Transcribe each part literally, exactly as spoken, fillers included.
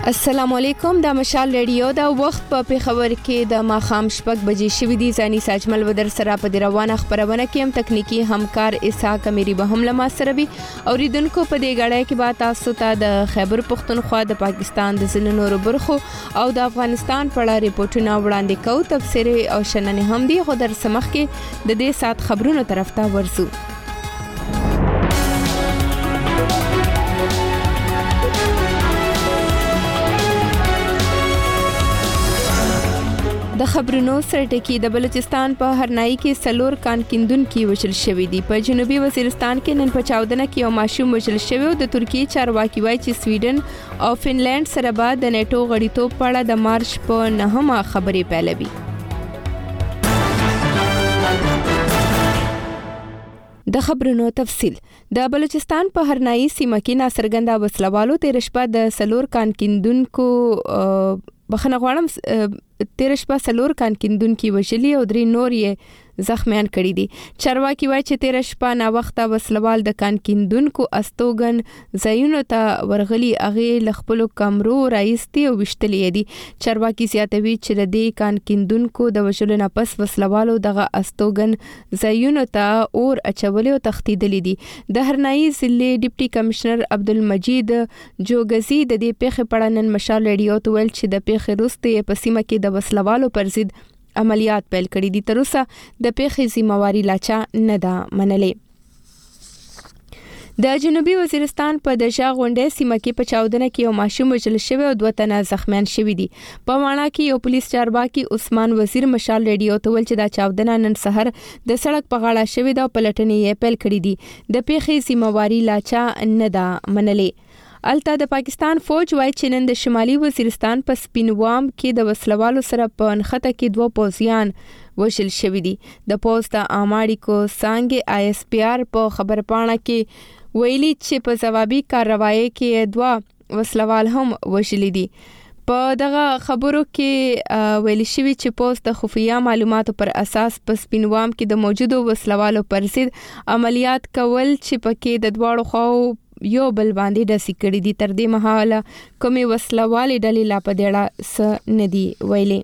السلام علیکم د مشال ریډیو دا وخت په پیښور کې د ماخام شپږ بجې شوې دي. ځاني ساجمل ودر سره په دی روانه خبرونه کې هم تکنیکی همکار اسحاق امیری به هم لمه سره وي. اوریدونکو په دې غړای کې به تاسو ته د خیبر پختونخوا د پاکستان د ځینو نورو برخو او د افغانستان په اړه ریپورتونه وړاندې کوو. تفسیر او شننې هم دي. خو در سمخ کې د دې سات خبرونو طرف ته ورسو. د خبرونو سرټکی د بلوچستان په هرنائی کې سلور کان کیندون کې وشل شوې دي. په جنوبي وزیرستان کې نن په چاودنه کې یو ماشوم وشل شوی او د ترکیه چارواکي وایي چې سویډن او فنلند سره به د نیټو غړیتوب په اړه د مارچ په نهمه خبرې پیلوي. د خبرونو تفصیل. د بلوچستان په هرنائی سیمه کې ناڅرګنده وسلوالو تیر شپه د سلور کان کیندونکو بخنه غواړم تیر شپه سلور کان کیندونکو وشلي او درې نور یې زخمیان کړي دي. چارواکي وایي چې تیر شپه نا وخته وسلوال د کان کیندونکو استوګن ځایونو ته ورغلي هغه لخپلو کمرو راایستي او وشتلې دي. چارواکي زیاتوي چې د دې کان کیندونکو د وشلو نه پس وسلوالو دغه استوګن ځایونو ته اور اچولې او تختیدلې دي. د هرنائی ضلع ډیپټي کمشنر عبدالمجید جوګزي د دې پیښې په اړه نن مشال ریډیو ته ویل چې د پیښې وروسته په سیمه کې د وسلوالو پر ضد عملیات پیل کړي دي. تر اوسه د پیښې ذمہواری لاچا نه ده منلې. د جنوبي وزیرستان په دشا غونډه سیمه کې په چاودنه کې یو ماشوم وژل شوی او دوه تنه زخمیان شوي دي. په ماڼه کې یو پولیس چارواکي عثمان وزیر مشال ریډیو ته ویل چې دا چاودنه نن سحر د سړک په غاړه شوې ده او پلټنې یې پیل کړې دي. د پیښې ذمہواری لاچا نه ده منلې. الته د پاکستان فوج وایي چې نن د شمالي وزیرستان په سپینوام کې د وسلوالو سره په نښته کې دوه پوځیان وژل شوي دي. د پوز د عامه اړیکو څانګې آی اس پی آر په خبرپاڼه کې ویلي چې په ځوابي کاروایی کې دوه وسلوال هم وژلي دي. په دغه خبرو کې ویل شوی چې پوز د خفیه معلوماتو پر اساس په سپینوام کې د موجودو وسلوالو پر ضد عملیات کول چې پکې د دواړو خواو یو بل باندې داسې کړي دي. تر دې مهاله کومې وسلوالې ډلې لا په دې اړه څه نه دي ویلي.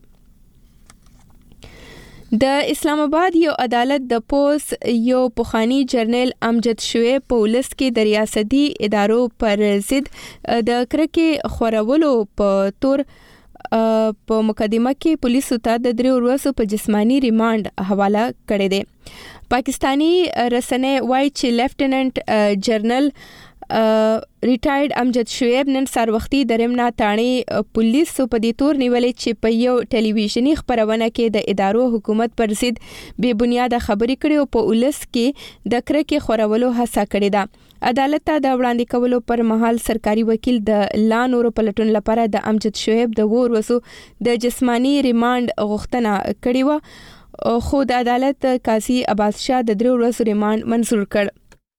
د اسلام آباد یو عدالت د پوز یو پخوانی جرنیل امجد شعیب په ولس کې د ریاستي ادارو پر ضد د کرکې خورولو په تور په مقدمه کې پولیسو ته د درې ورځو په جسمانی ریماند حواله کړی دی. پاکستانی رسنۍ وایي چې لیفټیننټ جنرال ریټایرډ امجد شعیب نن سار وختي د رمنا تاڼي پولیسو په دې تور نیولې چې په یو ټلویزیونی خبرونه کې د ادارو حکومت پر ضد بے بنیاده خبرې کړې او په ولس کې د کرکې خورولو هڅه کړې ده. عدالت ته د وړاندې کولو پر مهال سرکاري وکیل د لا نورو پلټون لپاره د امجد شعیب د ور وسو د جسمانی ریماند غوښتنه کړې و، خو د عدالت قاضي عباس شاه د درې ورځو ریماند منظور کړ.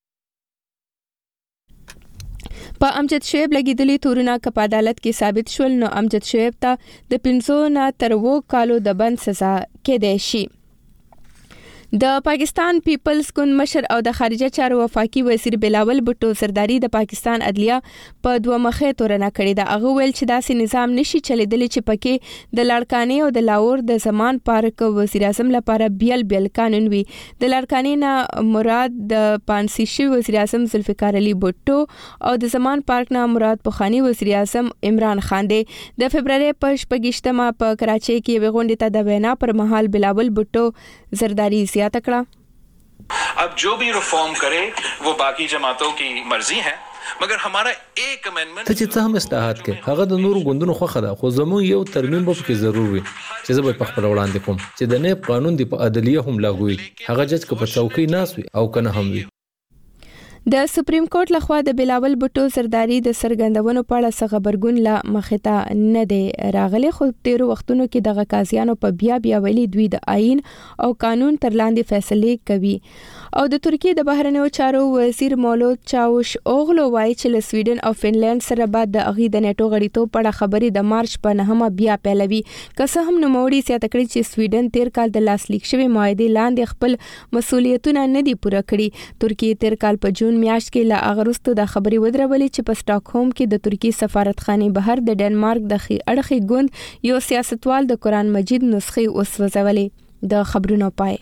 په امجد شعیب لګیدلې تورونه که په عدالت کې ثابت شول نو امجد شعیب ته د پنځو نه تر اووه کالو د بند سزا کېدای شي. د پاکستان پیپلز ګوند مشر او د خارجه چارو وفاقي وزیر بلاول بټو زرداری د پاکستان عدلیه په دوه مخې تورنه کړې ده. هغه ویل چې داسې نظام نشي چلیدلی چې پکې د لاړکانې او د لاور د زمان پارک وزیر اعظم لپاره بیل بیل قانون وي. د لاړکانې نه مراد د پانسی شوی وزیر اعظم ذوالفقار علي بټو او د زمان پارک نه مراد پخوانی وزیر اعظم عمران خان دی. د فبرवरी په شپږشتمه په کراچۍ کې یوه غونډه ته د وینا پر مهال بلاول بټو زرداری زیاته کړه. अब जो भी रिफॉर्म करे वो बाकी जमातों की मर्जी है, मगर हमारा एक अमेंडमेंट ته چې څه هم اصلاحات کوي هغه د نورو ګوندونو خوښه ده، خو زموږ یو ترمیم به پکې ضرور وي چې زه به په خپل وړاندې کوم چې د نیب قانون دی په عدلیه هم لاګو وي. هغه جج که په چوکۍ ناست وي او کنه هم وي. د سپریم کورټ لخوا د بلاول بټو زرداری د سرګندونو په اړه څه خبرګون لا مخته نه دی راغلی، خو تیرو وختونو کې دغه قاضیانو په بیا بیا ویلي دوی د آئین او قانون تر لاندې فیصلې کوي. او د ترکیه د بهرنیو چارو وزیر مولود چاوش اوغلو وایي چې له سویډن او فنلند سره بعد د اغي د نیټو غړیتوب په اړه خبرې د مارچ په نهمه بیا پیلوي. که څه هم نوموړي زیاته کړې چې سویډن تیر کال د لاسلیک شوی معاهدې لاندې خپل مسولیتونه نه دي پوره کړي. ترکیه تیر کال په جون جون میاشت کې لا اغرستو د خبري ودرولې چې په سټاکهوم کې د ترکی سفارتخانه بهر د ډنمارک د خي اړخي ګوند یو سیاستوال د قران مجید نسخې وسوځولې. د خبرونو پای.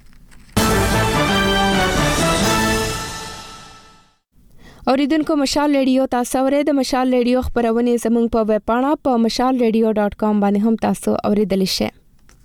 اوریدونکو مشال ریډیو تاسو اورئ. د مشال ریډیو خبرونه زموږ په ویب پاڼه په مشال ریډیو ډاٹ کام باندې هم تاسو اوریدلی شئ.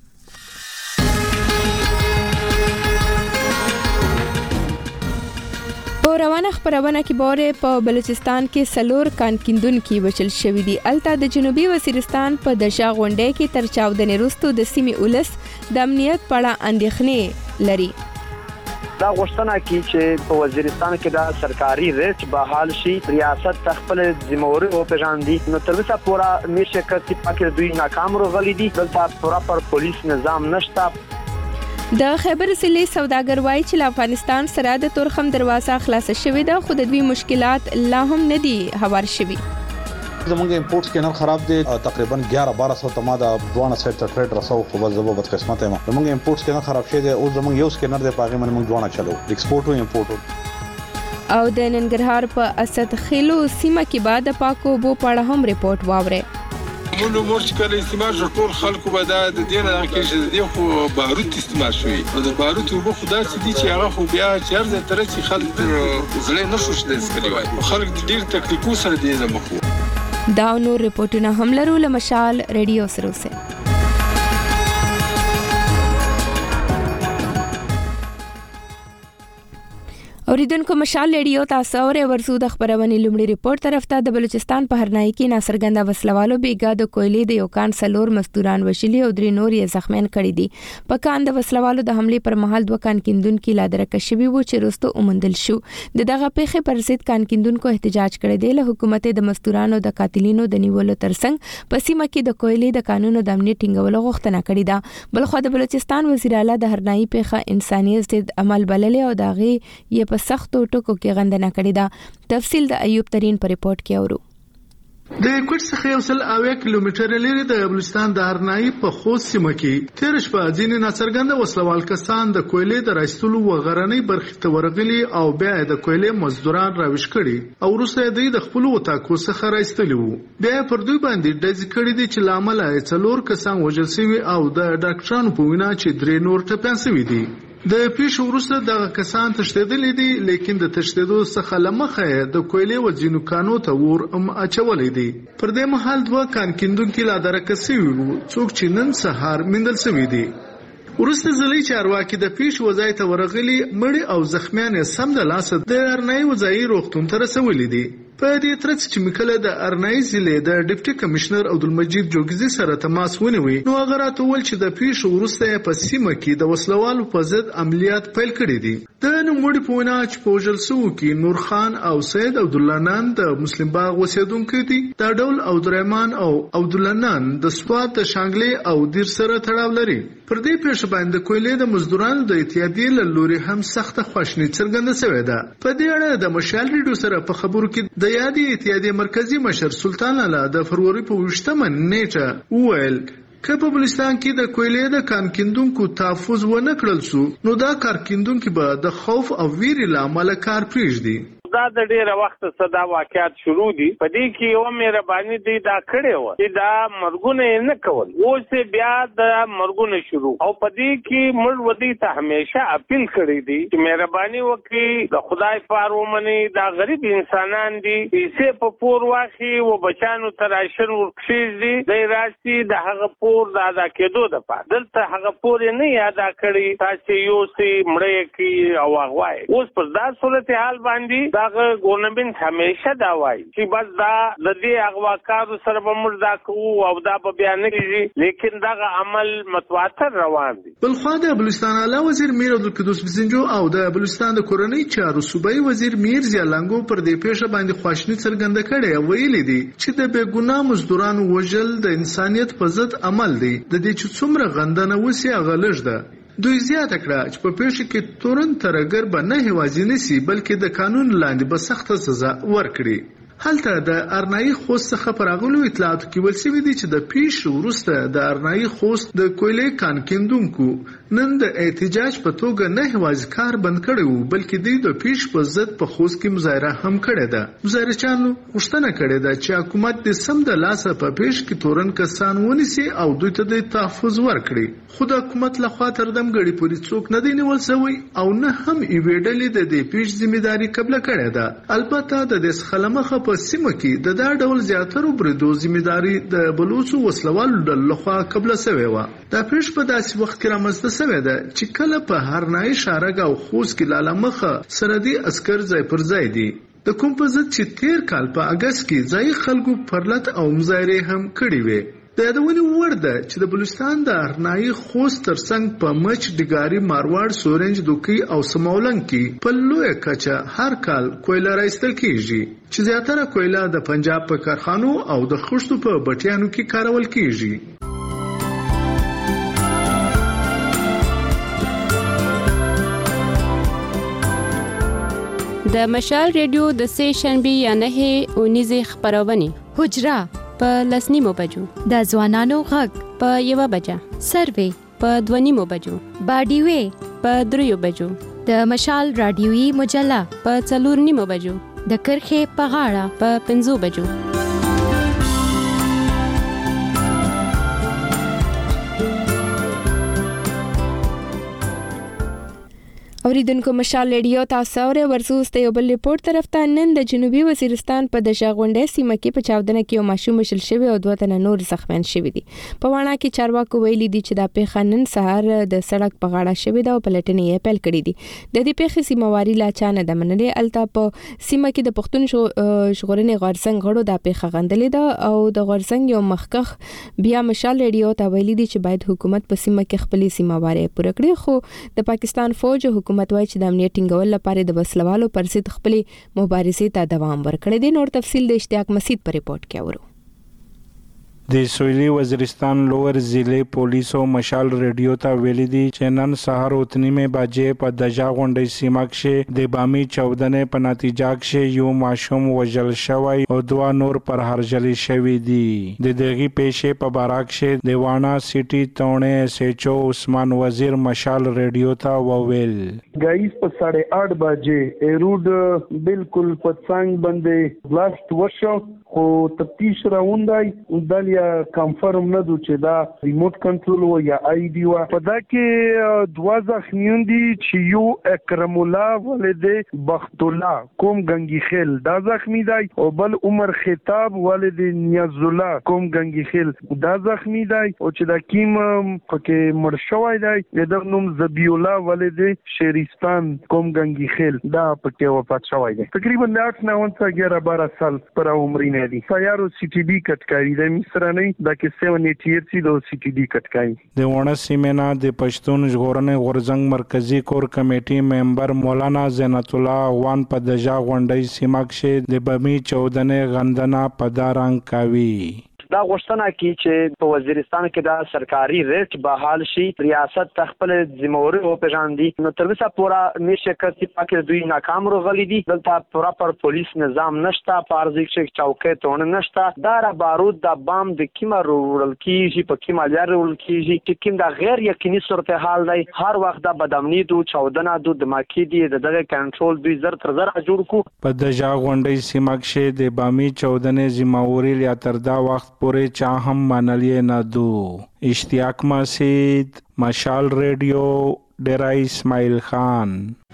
روانه خبرونه کې بوره په بلوچستان کې سلور کان کیندونکو وشل شوې دي. الته د جنوبي وزیرستان په دشا غونډه کې تر چاودنې وروسته د سیمې ولس د امنیت په اړه اندېښنې لري. دا غوښتنه کوي چې په وزیرستان کې د سرکاري ریټ بحال شي، ریاست خپل ذمہواری او پیژاندي. نو تر اوسه پورا میشه کې پاکه دوی ناکام راغلي دي. دلته پورا پر پولیس نظام نشته. د خیبر ضلع سوداګر وایي چې افغانستان سره د تورخم دروازه خلاص شوې ده، خو د دوی مشکلات لا هم نه دي هوار شوي. زمونږ امپورټ سکینر خراب دي، تقریبا یازده بارہ سو تما د دوانه سایت ته ټریډ رسو، خو بس زبر بد قسمت یم. زمونږ امپورټ سکینر خراب شوی دی او زمونږ یو سکینر دی پاغه من موږ دوانه چلو ایکسپورټ او امپورټ. او د ننګرهار په اسد خیلو سیمه کې بعد پاکو بو پړه هم ریپورت واوره. مونږ مورچ کله استعمال ټول خلکو به دا د دې نه کې چې خو بارود استعمال شوی او د بارود وبو خدا چې دي چې هغه خو بیا چرته تر چې خلک زړه نشو شته سکري وای خلک ډیر تکلیفو سره دي زموږ. دا نور ریپورتونه هم لرو له مشال ریډیو سره سره. اوریدونکو مشال ریډیو تاسو اورئ. ورسو د خبرونه لومړی ریپورت طرف ته د بلوچستان په هرنای کې ناصرګنده وسلوالو بیګا د کویلې د یو کان سلور مزدوران وشلي او درې نور یې زخمیان کړي دي. په کان د وسلوالو د حمله پر مهال دوه کان کیندونکو لا درکه شوی وو چې وروسته اومندل شو. د دغه پیښې پر ضد کان کیندونکو احتجاج کړی دی. له حکومت د مزدورانو د قاتلینو د نیولو ترڅنګ په سیمه کې د کویلې د قانونو د امنیت ټینګولو غوښتنه کړې ده. بل خو د بلوچستان وزیر اعلی د هرنای پیښه انسانیت ضد عمل بللې او داغي یې په سختو ټکو کې غندنه کړې ده. تفصیل د ایوب ترين په ریپورت کې اورو. د کوټ څخه یو سل اویا کیلومتر لري د بلوچستان د هرنای په خوست سیمه کې تیر شپه ځینې ناڅرګنده وسلوال کسان د کویلې د راستلو و غرنۍ برخې ته ورغلي او بیا د کویلې مزدوران راوښ کړي او وروسته د خپل وټاکو څخه راستلي وو. بیا پر دوی باندې ډز کړي دي چې لامل یې څلور کسان وژل شوي او د ډاکټرانو په وینا چې درې نور ټپيان شوي دي. د پیښو وروسته دغه کسان تښتېدلي دي، لیکن د تښتېدو څخه لمخه د کویلې وځینو کانو ته ور ام اچولې دي. پر دې مهال دوه کان کیندونکو لا درکه شوي وو، څوک چې نن سهار میندل شوي دي. وروسته ځلې چارواکي د پیښو وځای ته ورغلي، مړي او زخمیان یې سم د لاسه د هرنای وځایي روغتون ته رسولي دي. په دې ترڅ چې مکله د هرنای ضلع د ډیپټي کمشنر عبدالمجید جوګزي سره تماس ونیوي، نو هغه راته وویل چې د پیښو وروسته په سیمه کې د وسلوالو په ضد عملیات پیل کړي دي. د نوموړي په وینا چې په وژل شوو کې نور خان او سید عبدالله نان د مسلم باغ اوسېدونکي دي. دا ډول عبدالرحمن او عبدالله نان د سوات د شانګلې او دیر سره تړاو لري. پر دې پیښه باندې کویلې د مزدورانو د اتحادیې له لوري هم سخته خواشیني څرګنده شوې ده. په دې اړه د مشال ریډیو سره په خبرو کې د یادې اتحادیې مرکزی مشر سلطان الله د فروری په ویشتمه نیټه وویل که په بلوچستان کې د کویلې د کان کیندونکو تحفظ ونه کړل شو، نو دا کار کیندونکو به د خوف او ویرې له امله کار پرېږدي. دا د ډیره وخت څخه دا واقعیت شروع دي. په دې کې یو مهرباني دی دا کړې و چې دا مرګونه نه کول، اوس بیا د مرګونه شروع او په دې کې موږ ودی ته همیشه اپیل کړی دی چې مهرباني وکړي، د خدای په ومني، دا غریب انسانان دي، پیسې په پور واخی او بچانو تراشر ورکشي دي، د راسي د هغه پور د ادا کېدو د پاره دلته هغه پور نه ادا کړی، تاسو یو سي مړی کی او هغه اوس په داسې صورتحال باندې داغه ګورنمنت همیشه دا وایي چې بس دا د دې اغواکارو سره به موږ دا کوو او دا به بیا نه کېږي، لیکن دغه عمل متواتر روان دي. بل خو د بلوچستان اعلی وزیر میر عبدالقدوس بزنجو او د بلوچستان د کورنۍ چارو صوبایي وزیر میر زیالنګو پر دې پیښه باندې خواشیني څرګنده کړې، ویلي دي چې د بې ګناه مزدورانو وژل د انسانیت په ضد عمل دی. د دې چې څومره غندنه وسی هغه لږ ده. دوی زیاته کړه چې په پیښه کې تورن ترګر به نه هوازي نسی، بلکې د قانون لاندې به سخته سزا ورکړي. هلته د ارنایي خوست څخه پراغلو اطلاعاتو کې ویل شوي دي چې د پیش وروسته د ارنایي خوست د کویلې کان کیندونکو نن د احتجاج په توګه نه یوازې کار بند کړی وو بلکې دوی د پیش په ضد په خوست کې مظاهره هم کړې ده. مظاهرچیانو غوښتنه کړې ده چې حکومت د سم د لاسه په پیش کې تورن کسان ونیسي او دوی ته د تحفظ ورکړي. خو د حکومت لخوا تر دمګړي پورې څوک نه دی نیول شوی او نه هم یوې ډلې د دې پیش ذمہداري قبله کړې ده. البته د دې څخه لمخه په سیمه کې د دا ډول زیاترو بریدو ذمہداري د بلوچو وسلوالو ډلو لخوا قبله شوې وه. دا پیش په داسې وخت کې رامنځته شوې ده چې کله په هرنایي شارګ او خوست کې لاله مخه سرحدي عسکر ځای پر ځای دي. د کوم په ضد چې تیر کال په اګست کې ځای خلکو پرلط او مظاهرې هم کړې وې. د یادونې وړ ده چې د بلوچستان د ارنایي خوست ترڅنګ په مچ ډګاري مارواړ سورنج دوکي او سمولنګ کې په لویه کچه هر کال کویله راایستل کیږي چې زیاتره کویله د پنجاب په کارخانو او د خښتو په بټیانو کې کارول کیږي. د مشال ریډیو د سه شنبه یا نه اونیزه خبرونه حجره په لسنیمو بجو د ځوانانو غږ په یوه بجه سروي په دونیمو بجو باډیوي په دریو بجو د مشال رادیوي مجله په څلور نیمو بجو د کرخې په غاړه په پنځو بجو. اوریدونکو مشال ریډیو تاسو اورئ. ورسوس ته یو بل ریپورت طرف ته نن د جنوبي وزیرستان په دشا غونډه سیمه کې په چاودنه کې یو ماشوم وشل شوی او دوه تنه نور زخمیان شوي دي. په واڼه کې چارواکو ویلي دي چې دا پیښه نن سهار د سړک په غاړه شوې ده او پلټنې یې پیل کړې دي. د دې پیښې سیمواري لا چانه د منلې الته په سیمه کې د پښتون ژغورنې غورځنګ غړو دا پیښه غندلې ده او د غورځنګ یو مخکخ بیا مشال ریډیو ته ویلي دي چې باید حکومت په سیمه کې خپلې سیمواري پوره کړي. خو د پاکستان فوج حکومت وایي چې د امنیت ټینګول لپاره د وسلوالو پر ضد خپلې مبارزې ته دوام ورکړي دي. نور تفصیل د اشتیاق مسید په ریپورت کې اورو. د سویلي وزیرستان لوور ضلع پولیسو مشال ریډیو ته ویلي دي چې نن سهار اتنیمه بجې په دجا غونډې سیمه کې د بامي چودنې په نتیجه کې یو ماشوم وژل شوی او دوه نور پر هرجلی شوی دي. د دغه پیښې په باره کې د وانا سټي تونه سچو عثمان وزیر مشال ریډیو ته وویل غایس په ساڑھے آٹھ بجې ایروډ بالکل په څنګ باندې بلاست وشو خو تفتیش راوندای دلیا کنفرم نه دو چې دا ریموټ کنټرول و یا آی ډی و. په دا کې دوا زخمیان دي چې یو اکرم الله ولید بخت الله کوم گنگی خیل دا زخمی دی او بل عمر خطاب ولید نیاز الله کوم گنگی خیل دا زخمی دی او چې دا کیم پکې مړ شوی دی د نوم زبی الله ولید شهرستان کوم گنگی خیل دا پکې وفات شوی دی. تقریبا آٹھ نو اگیارہ بارہ سال پر عمر دی. سیارو سی ټي ډي کټکاري د مصرانه د کې سیون ایټیر سی د سی ټي ډي کټکاري د ونه سیمنا د پښتون ژغورنې غورځنګ مرکزی کور کمیټي ممبر مولانا زینت الله وان په دجا غونډې سیمه کې د بمی چودنې غندنه پدارنګ کوي. دا غوښتنه کی چې په وزیرستان کې دا سرکاري ریټ بحال شي ریاست تخپل ذمہوري او پېژاندي. نو تر اوسه پورا نشه کړي پاکه دوی ناکام راغلي دي. دلته پراپر پولیس نظام نشته پارځي چې چوکۍ تون نشته. دا را بارود د بام د کیما رول کیږي په کیما لار رول کیږي چې کیم دا غیر یقیني صورتحال دی. هر وخت د بدامنی دو چودنه دو دماکي دي دغه کنټرول دوی زر تر زر جوړ کو. په دجا غونډې سیمه کې د بامي چودنې ذمہوري لیا تر دا وخت پورې چا هم منلې نه دو. اشتیاق مسید مشال ریډیو ډیرا اسماعیل خان.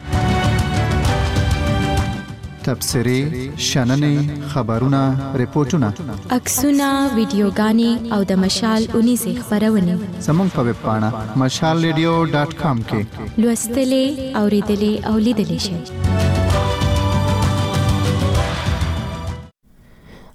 تبصری شننې خبرونه ریپورتونه عکسونه ویډیوګانې او د مشال اونیزه خبرونه زموږ په ویب پاڼه مشال ریډیو ډاټ کام کې لوستلې اوریدلې او لیدلې شئ.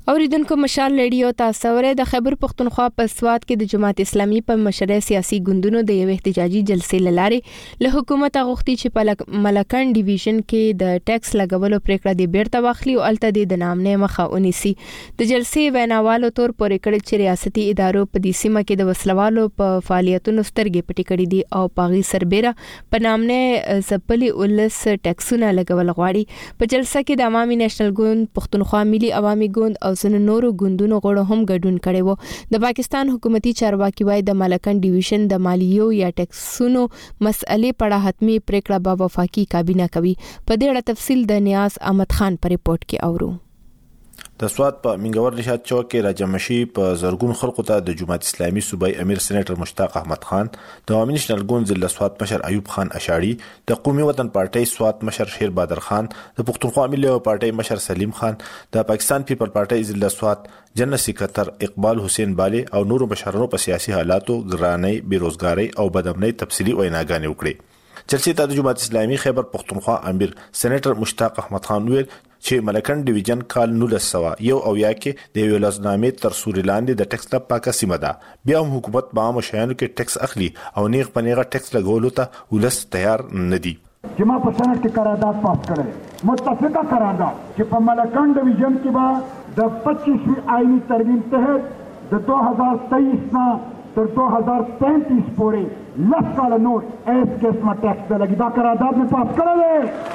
اوریدونکو مشال ریډیو تاسو ورې د خیبر پختونخوا په سواد کې د جماعت اسلامي په مشره سیاسي ګوندونو د یو احتجاجي جلسې لاره له حکومت غوښتي چې په ملکن ډیویژن کې د ټیکس لګولو پریکړه د بیرته واخلي او الته د نامنه مخه ونیسي. د جلسې ویناوالو تور پورې کړ چې ریاستي ادارو په دې سیمه کې د وسلوالو په فعالیتونو سترګې پټې کړې دي او پاغي سربېره په نامنه زپلي ولس ټیکسونه لګول غواړي. په جلسه کې د عوامي نېشنل ګوند، پختونخوا ملي عوامي ګوند او ځینو نورو ګوندونو غړو هم ګډون کړي وو. د پاکستان حکومتي چارواکي وايي د ملکن ډیویژن د مالیو یا ټیکسونو مسئلې په اړه حتمی پریکړه به وفاقي کابینه کوي. په دې اړه تفصیل د نیاز احمد خان په ریپورت کې اورو. د سواد په منګور نشاد چوک کې راجمشي په زرګون خلکو ته د جماعت اسلامي صوبای امیر سېنیټر مشتاق احمد خان، د عوامي نېشنل ګوند ضلع سواد مشر ایوب خان اشاړي، د قومي وطن پارټي سواد مشر شیر بادر خان، د پښتونخوا ملي پارټي مشر سلیم خان، د پاکستان پیپل پارټي ضلع سواد جنرال سکرټر اقبال حسین بالی او نورو مشرانو په سیاسي حالاتو، ګرانۍ، بیروزګاری او بدامنۍ تفصیلی ویناګانې وکړې. جلسې ته د جماعت اسلامي خیبر پختونخوا امیر سېنیټر مشتاق احمد خان ویل چې ملکن ډیویژن کال نولس سوه یو اویا کې د یو لازمې تر سوري لاندې د ټیکس نه پاکه سیمه ده. بیا هم حکومت په عامو شیانو کې ټیکس اخلي او نیغ په نیغه ټیکس لګولو ته ولس تیار نه دي. چې ما په سنټ کې قرارداد پاس کړی، متفقه قرارداد چې په ملکن ډیویژن کې به د پچیسویں آئینی ترمیم تحت د دو ہزار تیئیس نه تر دو ہزار پینتیس پورې لس کاله نور ایس قسمه ټیکس نه لګي. دا قرارداد مې پاس کړی دی.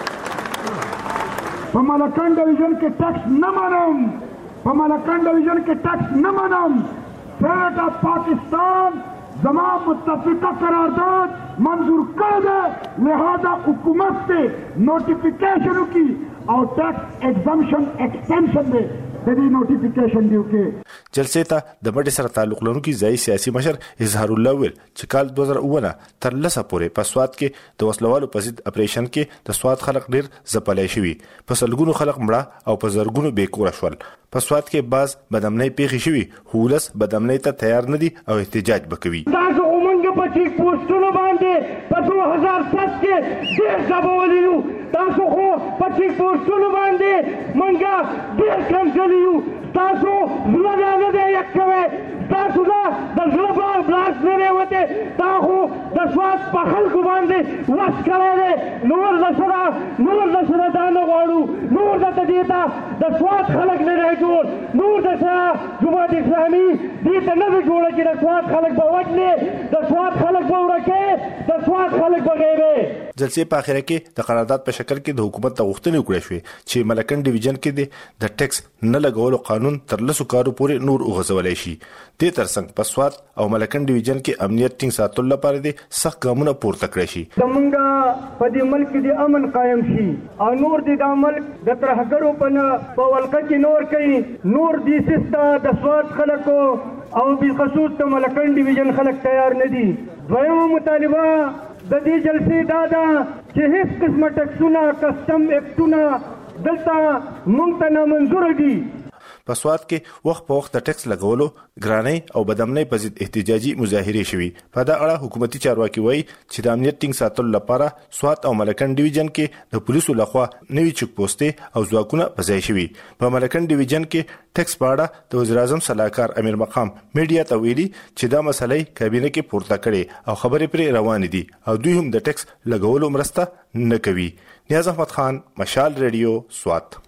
په ملکن ډیویژن کې ټیکس نه منم، په ملکن ډیویژن کې ټیکس نه منم. سټیټ اف پاکستان زما متفقه قرارداد منظور کړی دی، لہذا حکومت سے نوٹیفیکیشن کی او ټیکس ایگزمپشن ایکسٹینشن دی د دې نوټیفیکیشن دیو کې. جلسې ته د مټي سره تعلق لرونکي ځای سیاسي مشر اظهار الله ویل چې کال دوه زره اووه تر لسه پورې په سواد کې د وسلوالو په ضد اپریشن کې د سواد خلک ډیر ځپلای شوي، په سلګونو خلک مړه او په زرګونو بیکوره شول. په سواد کې باز بدامنۍ پیښې شوي، خو ولس بدامنۍ ته تیار نه دي او احتجاج به کوي. تاسو ومنګ په چیک پوسټونو باندې په دوه هزار سات کې ډېر ځبولي یو، تاسو خو په چیک پوسټونو باندې منګه ډېر کنځلي یو. تاسو زړه نه دی یک کوئ، تاسو دا د زړه بار بلاس نه دی وتی، تا خو د سواد په خلکو باندې وس کړی دی. نور د سره نور د سره دا نه غواړو، نور درته دې ته د سواد خلک نه دی جوړ، نور د سره جماعت اسلامي دې ته نه دی جوړه چې د سواد خلک به وژنې، د سواد خلک به ورکې، د سواد خلک به غیبې. جلسې په اخره کې د قرارداد په شکل کې د حکومت ته غوښتنې وکړې شوې چې ملکن ډیویژن کې د ټیکس نه لګولو قانون تر لسو کارو پورې نور وغځولی شي. دې ترڅنګ په سواد او ملکن ډیویژن کې امنیت ټینګ ساتلو لپاره دې سخت ګامونه پورته کړی شي. زمونږ په دې ملک کې د امن قایم شي او نور دې دا ملک د ترهګرو په ولقه کې نور کوي، نور دې سیسته د سواد خلکو او بالخصوص د ملکن ډیویژن خلک تیار نه دي. دویمه مطالبه د دې جلسې دا ده چې هیڅ قسمه ټیکسونه، کسټم ایکټونه دلته مونږ ته نامنظوره دي. په سواد کې وخت په وخت د ټیکس لګولو، ګرانۍ او بدامنۍ په ضد احتجاجي مظاهرې شوي. په دا اړه حکومتي چارواکي وایي چې د امنیت ټینګ ساتلو لپاره سواد او ملکن ډیویژن کې د پولیسو لخوا نوي چک پوسټې او ځواکونه په ځای شوي. په ملکن ډیویژن کې ټیکس په اړه د وزیر اعظم صلاحکار امیر مقام میډیا ته ویلي چې دا مسلې کابینه کې پورته کړي او خبرې پرې روانې دي او دوی هم د ټیکس لګولو مرسته نه کوي. نیاز احمد خان، مشال ریډیو، سواد.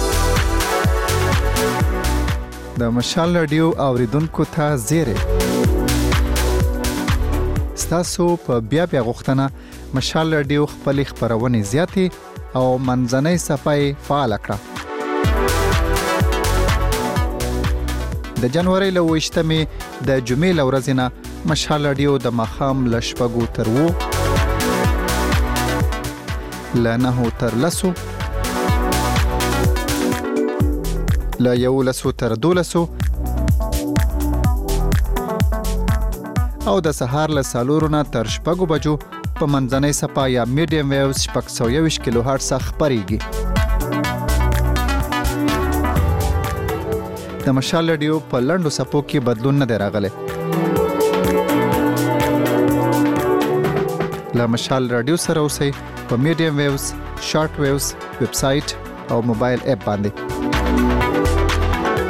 د مشال رادیو اوریدونکو ته زیری ستاسو په بیا بیا غوښتنه مشال رادیو خپل خبرونه زیاتې او منځنۍ صفای فعال کړه. د جنوري له وشتمې د جمعې لورځ نه مشال رادیو د مخام لشپګو تر وو لنه تر لسو لا یو لسو تر دولسو او د سهار له سالورونه تر شپږو بجو په منځنۍ صفا یا میډیم ویوز شپږ سوه یوویشت کیلو هرټز خپریږي. د مشال رادیو په لنډو صفو کې بدلون نه دی راغلی. له مشال رادیو سره اوسئ په میډیم ویوز، شارټ ویوز، ویب سایټ او موبایل اپ باندې.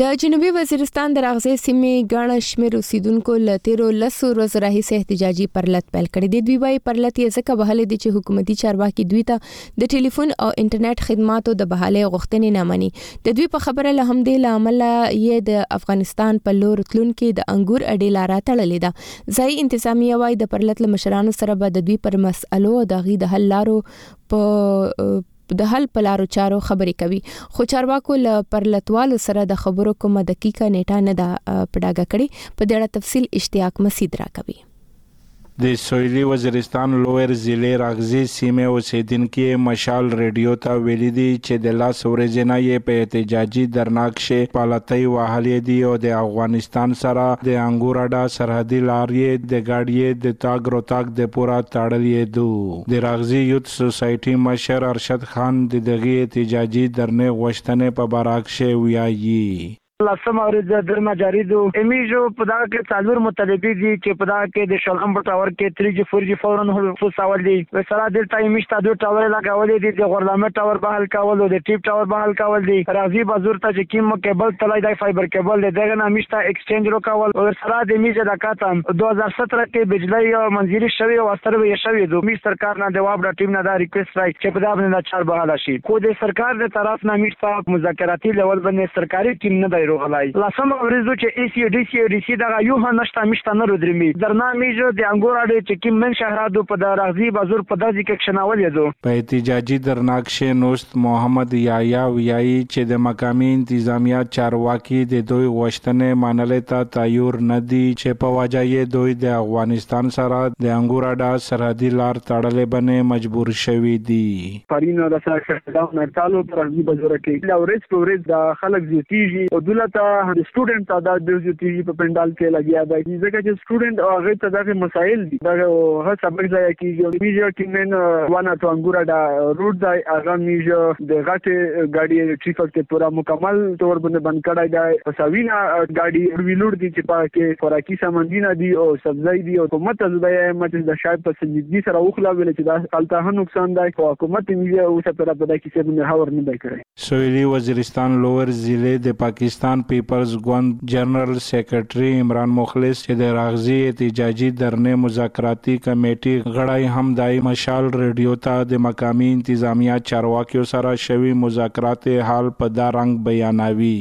د جنوبي وزیرستان د راغزي سیمې ګڼ شمېر اوسیدونکو له تیرو لسو ورځو راهیسې احتجاجي پرلط پیل کړی دی. دوی وايي پرلط یې ځکه بهاله دي چې حکومتي چارواکي دوی ته د ټلیفون او انټرنیټ خدماتو د بهالۍ غوښتنې نه مني. د دوی په خبره له همدې له امله یې د افغانستان په لور تلونکي د انګور اډې لاره تړلې ده. ځایي انتظامیه وايي د پرلط له مشرانو سره به د دوی پر مسألو او د غي د حل لارو په د حل په لارو چارو خبرې کوي. خو چارواکو له پرلطوالو سره د خبرو کومه دقیقه نیټه نه ده پډاګه کړې. په دې اړه تفصیل اشتیاق مسید راکوي. د سویلي وزیرستان لویر ضلع راغزي سیمه اوسیدونکو مشال ریډیو ته ویلي دي چې د لاس ورځې نه یې په احتجاجي درناک شي پالتای وهلې دي او د افغانستان سره د انګور اډه سرحدي لارې د ګاډي د تاګ روتاګ د پورا تړلې دو. د راغزي یوت سوسایټي مشر ارشد خان د دغه احتجاجي درنې غوښتنې په بارک شي ویایي. لاسم اورید درما جاری دو امیجو پدا کې څلور مطالبه دي چې پدا کې د شلغم په ټاور کې تری جی فور جی فورن هو سوال دي وسره د ټایم مشته د ټاور لګولې دي د غورلامه ټاور بحال کول او د ټیپ ټاور بحال کول دي. راځي بازور ته چې کیم کیبل تلای د فایبر کیبل دغه نه مشته ایکسچینج وکول او سره د میجه د کاتم دو هزار سترہ کې بجلی او منځري شوی او استر به شوی دو می سرکار نه جواب د ټیم نه دا ریکوست راي چې پدا باندې چار بحال شي. خو د سرکار د طرف نه مشته مذاکراتی لیول باندې سرکاري ټیم نه دی غلای. لاسم ورزو چې ای سی ډی سی ډی سی دا یو هم نشته مشته نه رودرمي درنا میجو د انګور اډې چې کیم من شهرادو په د راغزي بازور په دځ کې کښناول یدو. په احتجاجي درناک شه نوست محمد یایا ویایي چې د مقامی انتظامیه چارواکي د دوی غوښتنې منلې ته تیار نه دي چې په وجه یې دوی د افغانستان سره د انګور اډه سرحدي لار تړلې باندې مجبور شوي دي. پرینو د سره دا مرتالو پر راغزي بازور کې لوريس پورز د خلک زیاتیږي او دلته د سټوډنټ تعداد د زیاتیږي په پندال کې لګیا دی ځکه چې سټوډنټ هغه ته دغه مسایل دي دا هغه سبق ځای کیږي میجر ټیمن وانا تو انګور دا روټ دی هغه میجر د غټه ګاډي ټریفک ته پورا مکمل تور باندې بند کړای دی. ساوینا ګاډي ویلوړ دي چې پاکه خوراکي سامانونه دي او سبزی دي او حکومت زده مته د شاید په سنجیدګي سره وخلا ویل چې دا حالت هم نقصان دی او حکومت یې اوسه پر په دغه کې څه هاور نه دی کړی. سویلي وزیرستان لویر ضلع د پاکستان پیپلز ګوند جنرال سیکریټري عمران مخلص چې د راغزي احتجاجي درنې مذاکراتي کمیټې غړی هم دای مشال ریډیو ته د مقامی انتظامیه چارواکیو سره شوی مذاکرات حال په دا رنګ بیانوي.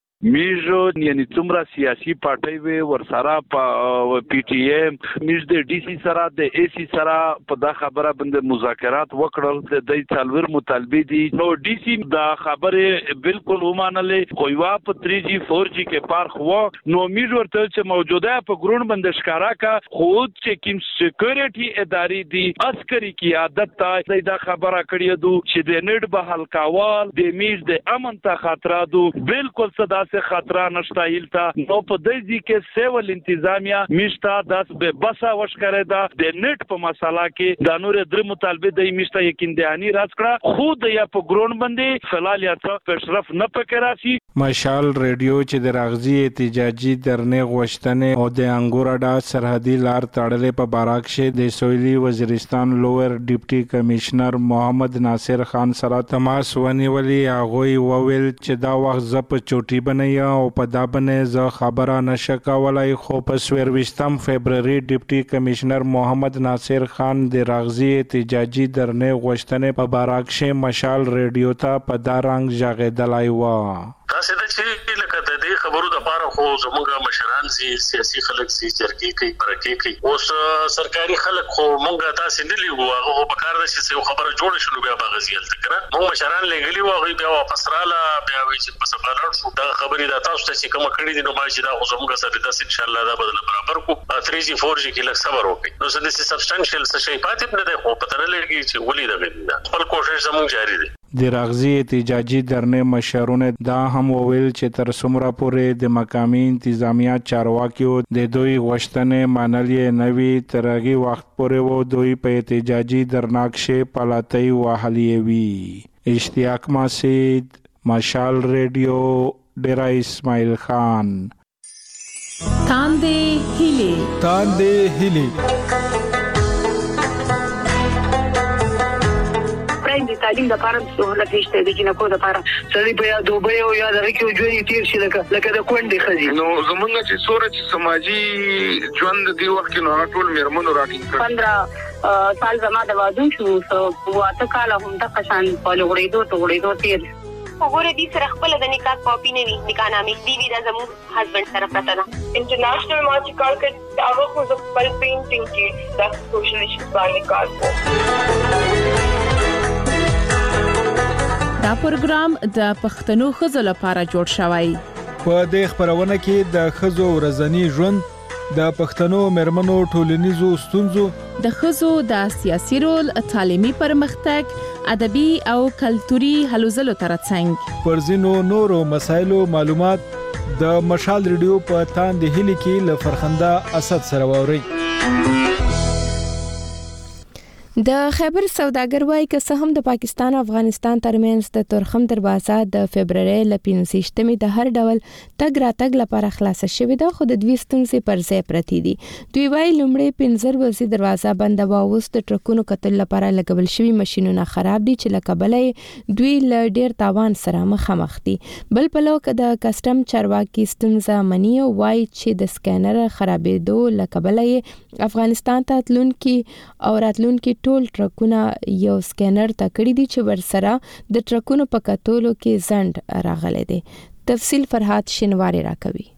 میجو یعنی څومره سیاسي پارټي وي ورسره په پی ټی ایم میج د ډي سي سره د ای سی سره په دا خبره باندې مذاکرات وکړل. د دې څلور مطالبه دي نو ډي سی دا خبره بالکل ومانلې خو یو په تری جی فور جی کې پارخ وو نو میج ورته چې موجوده په ګرون باندې ښکارا کا خود چې کوم سکیورټي ادارې دي عسکري قیادت ته دا خبره کړې دو چې د نړ به حلقاوال د میج د امن ته خطر دو بالکل صدا سے خطرہ نشتا ہلتا نو په دې کې سیول انتظامیه میشتا داس به بسا وش کړی دا د نت په مساله کې د نور در مطالبه د میشتا یقین دهانی راز کړه خود یا په ګرون باندې فلال یا څه پښرف نه پکې راشي. مشال ریډیو چې د راغزي احتجاجي درنې غوښتنې او د انګور اډه سرحدي لار تړلې په بارک شه د سویلي وزیرستان لویر ډیپټي کمشنر محمد ناصر خان سره تماس ونیولې. هغه وویل چې دا وخت ز په چوټي بنه او په دا باندې زه خبره نشه کولای خو په څلورویشتم فبرवरी ډیپټي کمشنر محمد ناصر خان د راغزي احتجاجي درنې غوښتنې په بارک شه مشال ریډیو ته په دا رنګ ژغېدلای و. تاسو د چې لکه د دې خبرو د لپاره خو زموږ مشران سي سیاسي خلک سي چرګي کوي پرکې کوي اوس سرکاري خلک خو مونږه تاسو نه لیو هغه په کار د شي خبره جوړ شنو بیا بغزیل تکره مونږ مشران لګلی و هغه بیا واپس رااله بیا وی چې په سفارت شو دا خبرې دا تاسو ته کوم کړی دي نو ماشي دا زموږ سره د ان شاء الله دا بدل برابر کو تری جی فور جی کې لږ صبر وکړي نو څه د سبستانشل څه شي پاتې نه دی خو پته نه لګي چې ولې دا خپل کوشش زموږ جاری دی. د راغزي احتجاجي درنې مشرونه دا هم وویل چې تر څومره پورې د مقامی انتظامیه چارواکیو د دوی غوښتنې منلې نه وي تر هغه وخت پورې و دوی په احتجاجي درناک شه پلاتۍ وهلې وي. اشتیاق مسید مشال ریډیو ډیرا اسماعیل خان. تاندې هیلې تاندې هیلې تعلیم د لپاره سہولت نشته د جنکو لپاره سړي په دوبه او یا د ریکو ژوند تیر شي لکه لکه د کونډې خزي نو زمونږ چې سورج سماجی ژوند دی وخت نو ټول میرمنو راټینګ کړ پندرہ سال زما د وادو شو سو واته کال هم د قشان په لغړېدو ته غړېدو تیر وګوره دې سره خپل د نکاح کاپی نه وي نکاح نامې دی وی د زمو هسبند سره پته ده انټرنیشنل مارچ کار کړ هغه خو د خپل پینټینګ کې د سوشل ایشوز باندې کار کوي. دا پروګرام د پښتنو خزو لپاره جوړ شوی. په دې خبرونه کې د خزو ورځنی ژوند د پښتنو مرمنو ټولنیزو ستونزو د خزو د سیاسي رول تعلیمي پرمختګ ادبي او کلتوري هلو ځلو ترڅنګ پر ځینو نورو مسایلو معلومات د مشال ریډیو په تاند هلي کې ل فرخنده اسد سره ووري. د خیبر سوداګر وایي که څه هم د پاکستان او افغانستان ترمنځ د تورخم دروازه د فبرवरी ل پنځه شتمې د هر ډول تګ راتګ لپاره خلاصه شوې ده خو د دوی ستونزې پر ځای پرتی دي. دوی وایي لومړی پنځه ورځې دروازه بنده و اوس د ټرکونو کتل لپاره لګول شوی ماشينونه خراب دي چې لکه بلې دوی ل ډیر تاوان سره مخامخ دي. بل په لو کې د کسٹم چارواکي ستونزه منی وایي چې د سکینر خرابېدو لکه بلې افغانستان ته تلونکي او راتلونکي ټول ټرکونه یو سکینر تکړی دي چې ورسره د ټرکونو په کتولو کې زند راغلي دي. تفصیل فرحات شینواری راکوي.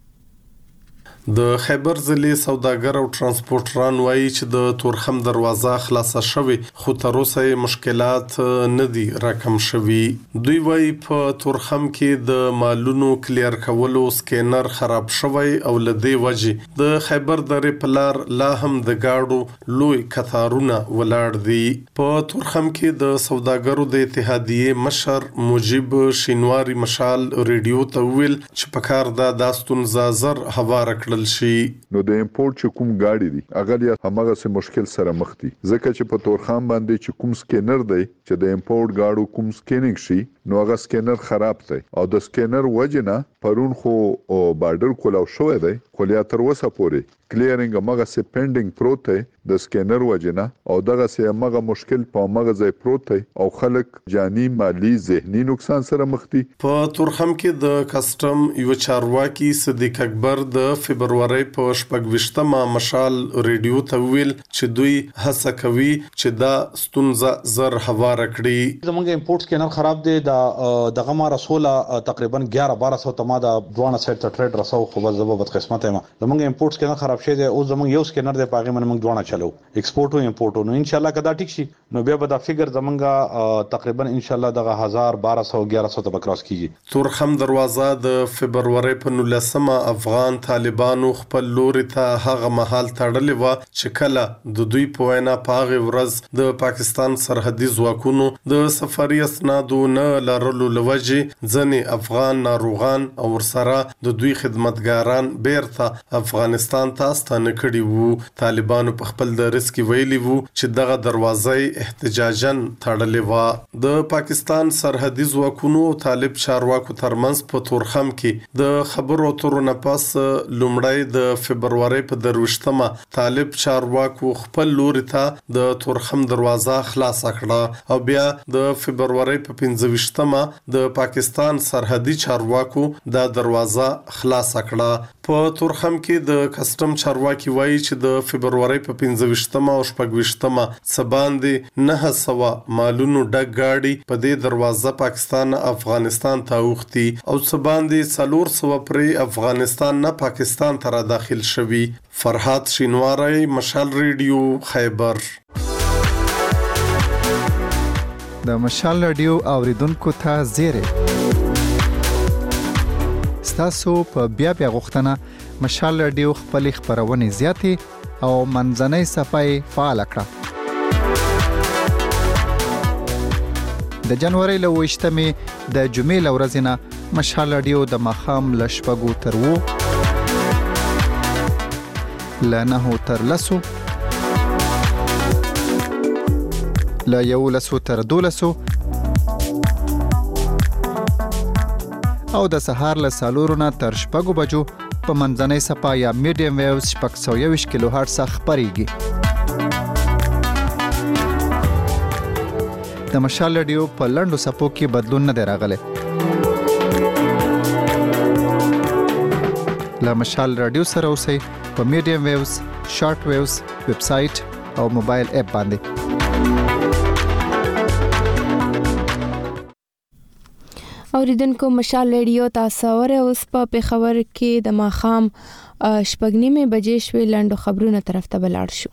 د خیبر ضلع سوداګر او ترانسپورټران وایي چې د تورخم دروازه خلاصه شوې خو تر اوسه مشکلات نه دي راکم شوي. دوی وایي په تورخم کې د مالونو کلیر کولو سکینر خراب شوی او لدې وجه د خیبر درې پلار لا هم د گاډو لوی کثارونه ولاړ دي. په تورخم کې د سوداګرو د اتحادیې مشر مجيب شینواری مشال ریډیو ته ویل چې په کار د داستون زازر هوار کړل شي. نو د امپورټ چې کوم گاډي دي هغه یا همغه سه مشکل سره مخ دي ځکه چې په تورخم باندې چې کوم سکینر دی چې د امپورټ گاډو کوم سکینینګ شي نو هغه سکینر خراب دی او د سکینر وجنه پرون خو بارډر کولاو شوې دی خو یا تر وسه پورې کلیرینګ هغه سه پینډینګ پروت دی د سکینر وجنه او دغه سه هغه مشکل په هغه ځای پروت دی او خلک جانی مالی ذهني نقصان سره مخ دي. په تورخم کې د کسٹم یو چارواکي صدیق اکبر د فبرवरी په شپږ مشال ریډیو ته ویل چې دوی هڅه کوي چې دا ستونزه زر هوار کړي. زمونږ امپورټ سکینر خراب دی د دغه ما رسوله تقریبا ګیارہ بارہ سو تما د دوانه سایت ته ټریډ رسو خو زبر بد قسمت ما زمونږ امپورټ سکینر خراب شه دی او زمونږ یو سکینر دی پاګه من موږ دوانه چلو ایکسپورټ او امپورټ نو ان شاء الله کدا ټیک شي نو بیا به دا فګر زمونږ تقریبا ان شاء الله دغه هزار بارہ سو ګیارہ سو ته کراس کیږي. تورخم دروازه د فبرवरी په نولسمه افغان طالبانو خپل لوري ته هغه محل تړلې و چې کله د دوی په وینا پاغه ورځ د پاکستان سرحدي ځواکونو د سفري اسنادو نه لرلو لوجه ځنې افغان ناروغان او ورسره د دوی خدمتګاران بیرته افغانستان ته ستانه کړي وو. طالبانو په خپل درس کې ویلي وو چې دغه دروازه احتجاجاً تړلې و. د پاکستان سرحدي ځواکونو او طالب چارواکو ترمنځ په تورخم کې د خبرو اترو نه پس لومړی د فبرवरी په دروشتمه طالب چارواکو خپل لوري ته د تورخم دروازه خلاص کړه او بیا د فبرवरी په پنځه ویشتمه د پاکستان سرحدي چارواکو دا دروازه خلاص کړه. په تورخم کې د کسٹم چارواکي وایي چې د فبرवरी په پنځه ویشتمه او شپږ ویشتمه سباندې نه سوا مالونو ډک گاډي په دې دروازه پاکستان افغانستان ته اوختي او سباندې څلور سو پرې افغانستان نه پاکستان ته داخل شوي. فرحات شینواری مشال ریډیو خیبر. د مشال ریډیو اوریدونکو ته زیره تاسو په بیا بیا غوښتنه مشال ریډیو خپل خبرونه زیاتې او منځنۍ صفای فعال کړه. د جنوري له وشتمې د جمعې لورځنه مشال ریډیو د مخام لشپګو تر وو لنه تر لسو لا یو لسو تر دولسو او د سهار له سالورونه تر شپږو بجو په منځنۍ صفا یا میډیم ویوز شپږ سوه یوویشت کیلو هرټز خپرېږي. د مشال رادیو په لنډو سپو کې بدلون نه دی راغلی. له مشال رادیو سره اوسئ په میډیم ویوز، شارټ ویوز، ویب سایټ او موبایل اپ باندې. اوریدونکو مشال رادیو تاسو اوره اوس په پیښور کې د ماخام شپږ نیمه بجې شوې لاندو خبرونه طرف ته بلاړ شو.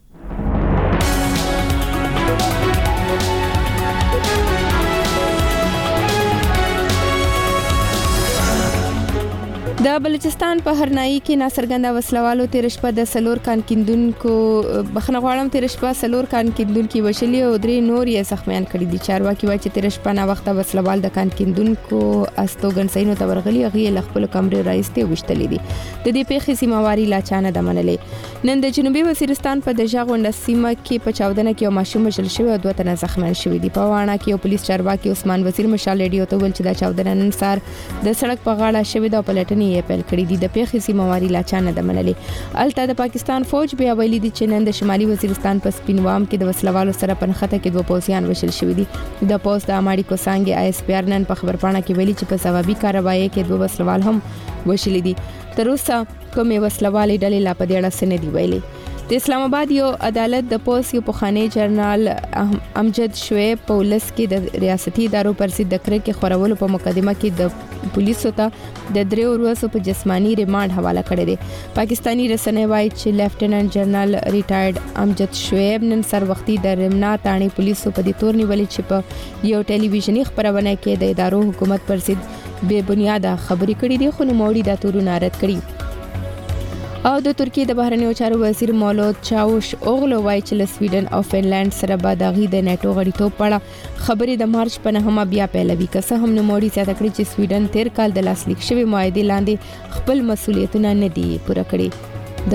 د بلوچستان په هرنايي کې ناصرګنده وسلوالو تیر شپه د سلور کان کیندونکو بخنه غواړم تیر شپه سلور کان کیندونکو وشلي او درې نور یې زخمیان کړي دي. چارواکي وايي چې تیر شپه نا وخت وسلوال د کان کیندونکو استوګن سینو ته ورغلي غي ل خپل کمرې راځته وشتلې دي. د دې پیښې سیمواري لا چانه د منلې. نن د جنوبي وزیرستان په دژا غونډه سیمه کې په چاودنه کې یو ماشوم وشل شوی او دوه تنه زخمیان شوي دي. په واڼه کې یو پولیس چارواکي عثمان وزیر مشال رادیو ته ویل چې دا چاودنه نن سار د سړک په غاړه شوی د پلټنې یې پیل کړی دي. د پیښې سیمواري لا چانه د منلې. الته د پاکستان فوج بیا ویلي دي چې نن د شمالي وزیرستان په سپینوام کې د وسلوالو سره په نخته کې دوه پوځیان وشل شوي دي. د پوسټ د اماړي کوسانګي آی اس پی آر نن په خبرپاڼه کې ویلي چې په ثوابي کاروایی کې دوه وسلوال هم وشل دي. تر اوسه کومې وسلوالې ډلې لا په دې اړه څه نه دی ویلي. د اسلام آباد یو عدالت د پولیس یو پخوانی جنرال امجد شعیب په ولس کې د ریاستي ادارو پر ضد د کرکې خورولو په مقدمه کې د پولیسو ته د درې ورځو په جسمانی ریماند حواله کړی دی. پاکستانی رسنۍ وايي چې لیفټیننټ جنرال ریټایرډ امجد شعیب نن سر وختي د رمنا تاڼي پولیسو په دې تور نیولې چې په یو ټلویزیونی خبرونه کې د ادارو حکومت پر ضد بے بنیاده خبرې کړې دي، خو نوموړي دا تورونه رد کړي. او د ترکیه د بهرنیو چارو وزیر مولود چاوش اوغلو وايي چې له سویډن او فنلند سره به د غي د نیټو غړیتوب په اړه خبرې د مارچ په نهمه بیا پیلوي. که څه هم نوموړي زیاته کړې چې سویډن تیر کال د لاسلیک شوی معاهدې لاندې خپل مسولیتونه نه دي پوره کړي. د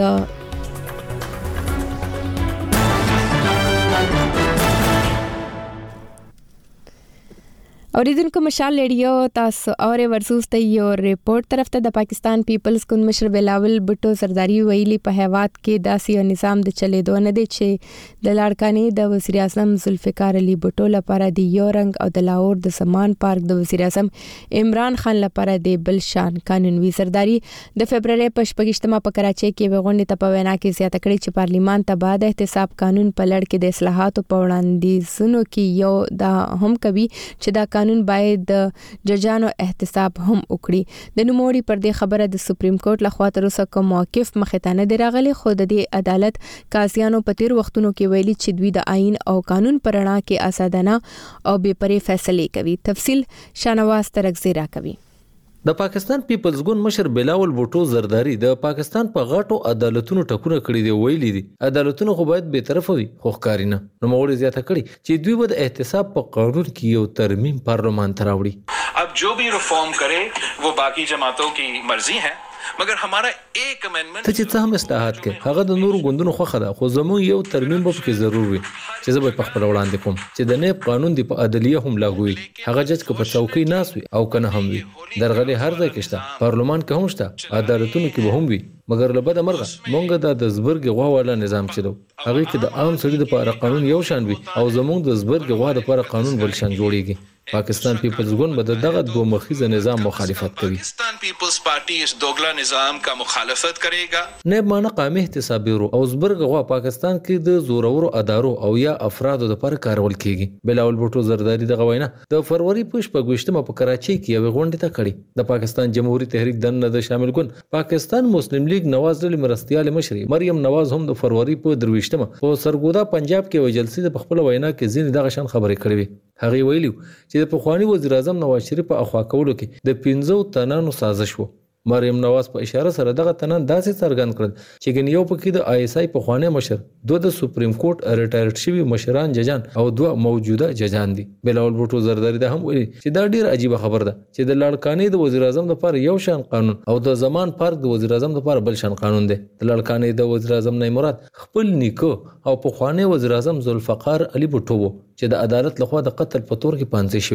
اوریدونکو مشال رادیو تاسو اورې ورسوس ته یو ریپورت طرف ته د پاکستان پیپلز ګوند مشر بلاول بټو زرداری ویلي په هیواد کې داسې یو نظام د چلیدو نه دی چې د لاړکانې د وزیر اعظم ذوالفقار علي بټو لپاره د یو رنګ او د لاهور د سمان پارک د وزیر اعظم عمران خان لپاره د بل شان قانون وی. زرداری د فبرवरी په شپږشتمه په کراچۍ کې وغونډه ته په وینا کې زیاته کړې چې پارلیمان ته بعد احتساب قانون په لړ کې د اصلاحاتو په وړاندیزونو کې یو دا هم کوي چې دا قانون باید د ججانو احتساب هم وکړي. د نوموړي پر دې خبره د سپریم کورټ لخوا تر اوسه کوم موقف مخې ته نه دی راغلی، خو د دې عدالت قاضیانو په تیر وختونو کې ویلي چې دوی د آئین او قانون پر رڼا کې آزادانه او بې پرې فیصلې کوي. تفصیل شانواز ترکزی را کوي. د پاکستان پیپلز ګوند مشر بلاول بوټو زرداری د پاکستان په غاټو عدالتونو ټکونه کړی دی. ویلي دي عدالتونو خو باید به طرفه وي خو ښکارینه. نو موږ زیاته کړی چې دوی به د احتساب په قانون کې یو ترمیم پارلمان ته راوړي. अब जो भी रिफॉर्म करे वो बाकी जमातों की मर्जी है मगर हमारा एक अमेंडमेंट ته چې څه هم اصلاحات کې هغه د نورو ګوندونو خوخه ده، خو زموږ یو ترمیم به کې ضرور وي چې زه به په خپل وړاندې کوم چې د نیب قانون دی په عدلیه هم لاګو وي. هغه جج که په چوکۍ ناس وي او کنه هم وي درغلي هر ځای کې شته، پارلمان کې هم شته، عدالتونو کې به هم وي. مګر له بده مرغه مونږ د زبرګ غوا والا نظام چلو هغه کې د عام سړي لپاره قانون یو شان وي او زموږ د زبرګ غوا لپاره قانون بل شان جوړیږي. پاکستان پیپلز ګوند به دغه دوه مخیزه نظام مخالفت کوي. پاکستان پیپلز پارٹی اس دوغلا نظام کا مخالفت کرے گا. نه معنی قومي احتساب ورو او زبرګ غوا پاکستان کې د زورورو ادارو او یا افرادو لپاره کارول کیږي. بلاول بوټو زرداری دغه وینا د فروری په شپږشتمه په کراچۍ کې یو غونډه ته کړي. د پاکستان جمهوریت تحریک دنه د شامل ګوند پاکستان مسلم لیگ نواز ډلې مرستيال مشر مریم نواز هم د فروری په درويشتمه په سرګودا پنجاب کې وجلسي د خپل وینا کې ځین دغه شان خبرې کړې. هغه ویلو چې د پخوانی وزیر اعظم نواز شریف په اخوا کولو کې د پنځو تنانو سازش وو. مریم نواز په اشاره سره دغه تنان داسې څرګند کړل چې ګن یو پکې د آی اس آی په خوانه مشر، دوه د سپریم کورټ ریټایرډ شوی مشران ججان او دوه موجوده ججان دي. بلاول بوټو زرداری ده هم ویلي چې دا ډیر عجیب خبر ده چې د لاړکانې د وزیر اعظم لپاره یو شان قانون او د زمان پارک د وزیر اعظم لپاره بل شان قانون دی. د لاړکانې د وزیر اعظم نه مراد خپل نیکو او په خوانه وزیر اعظم ذوالفقار علي بوټو چې د عدالت لخوا د قتل په تور کې پانځي شو.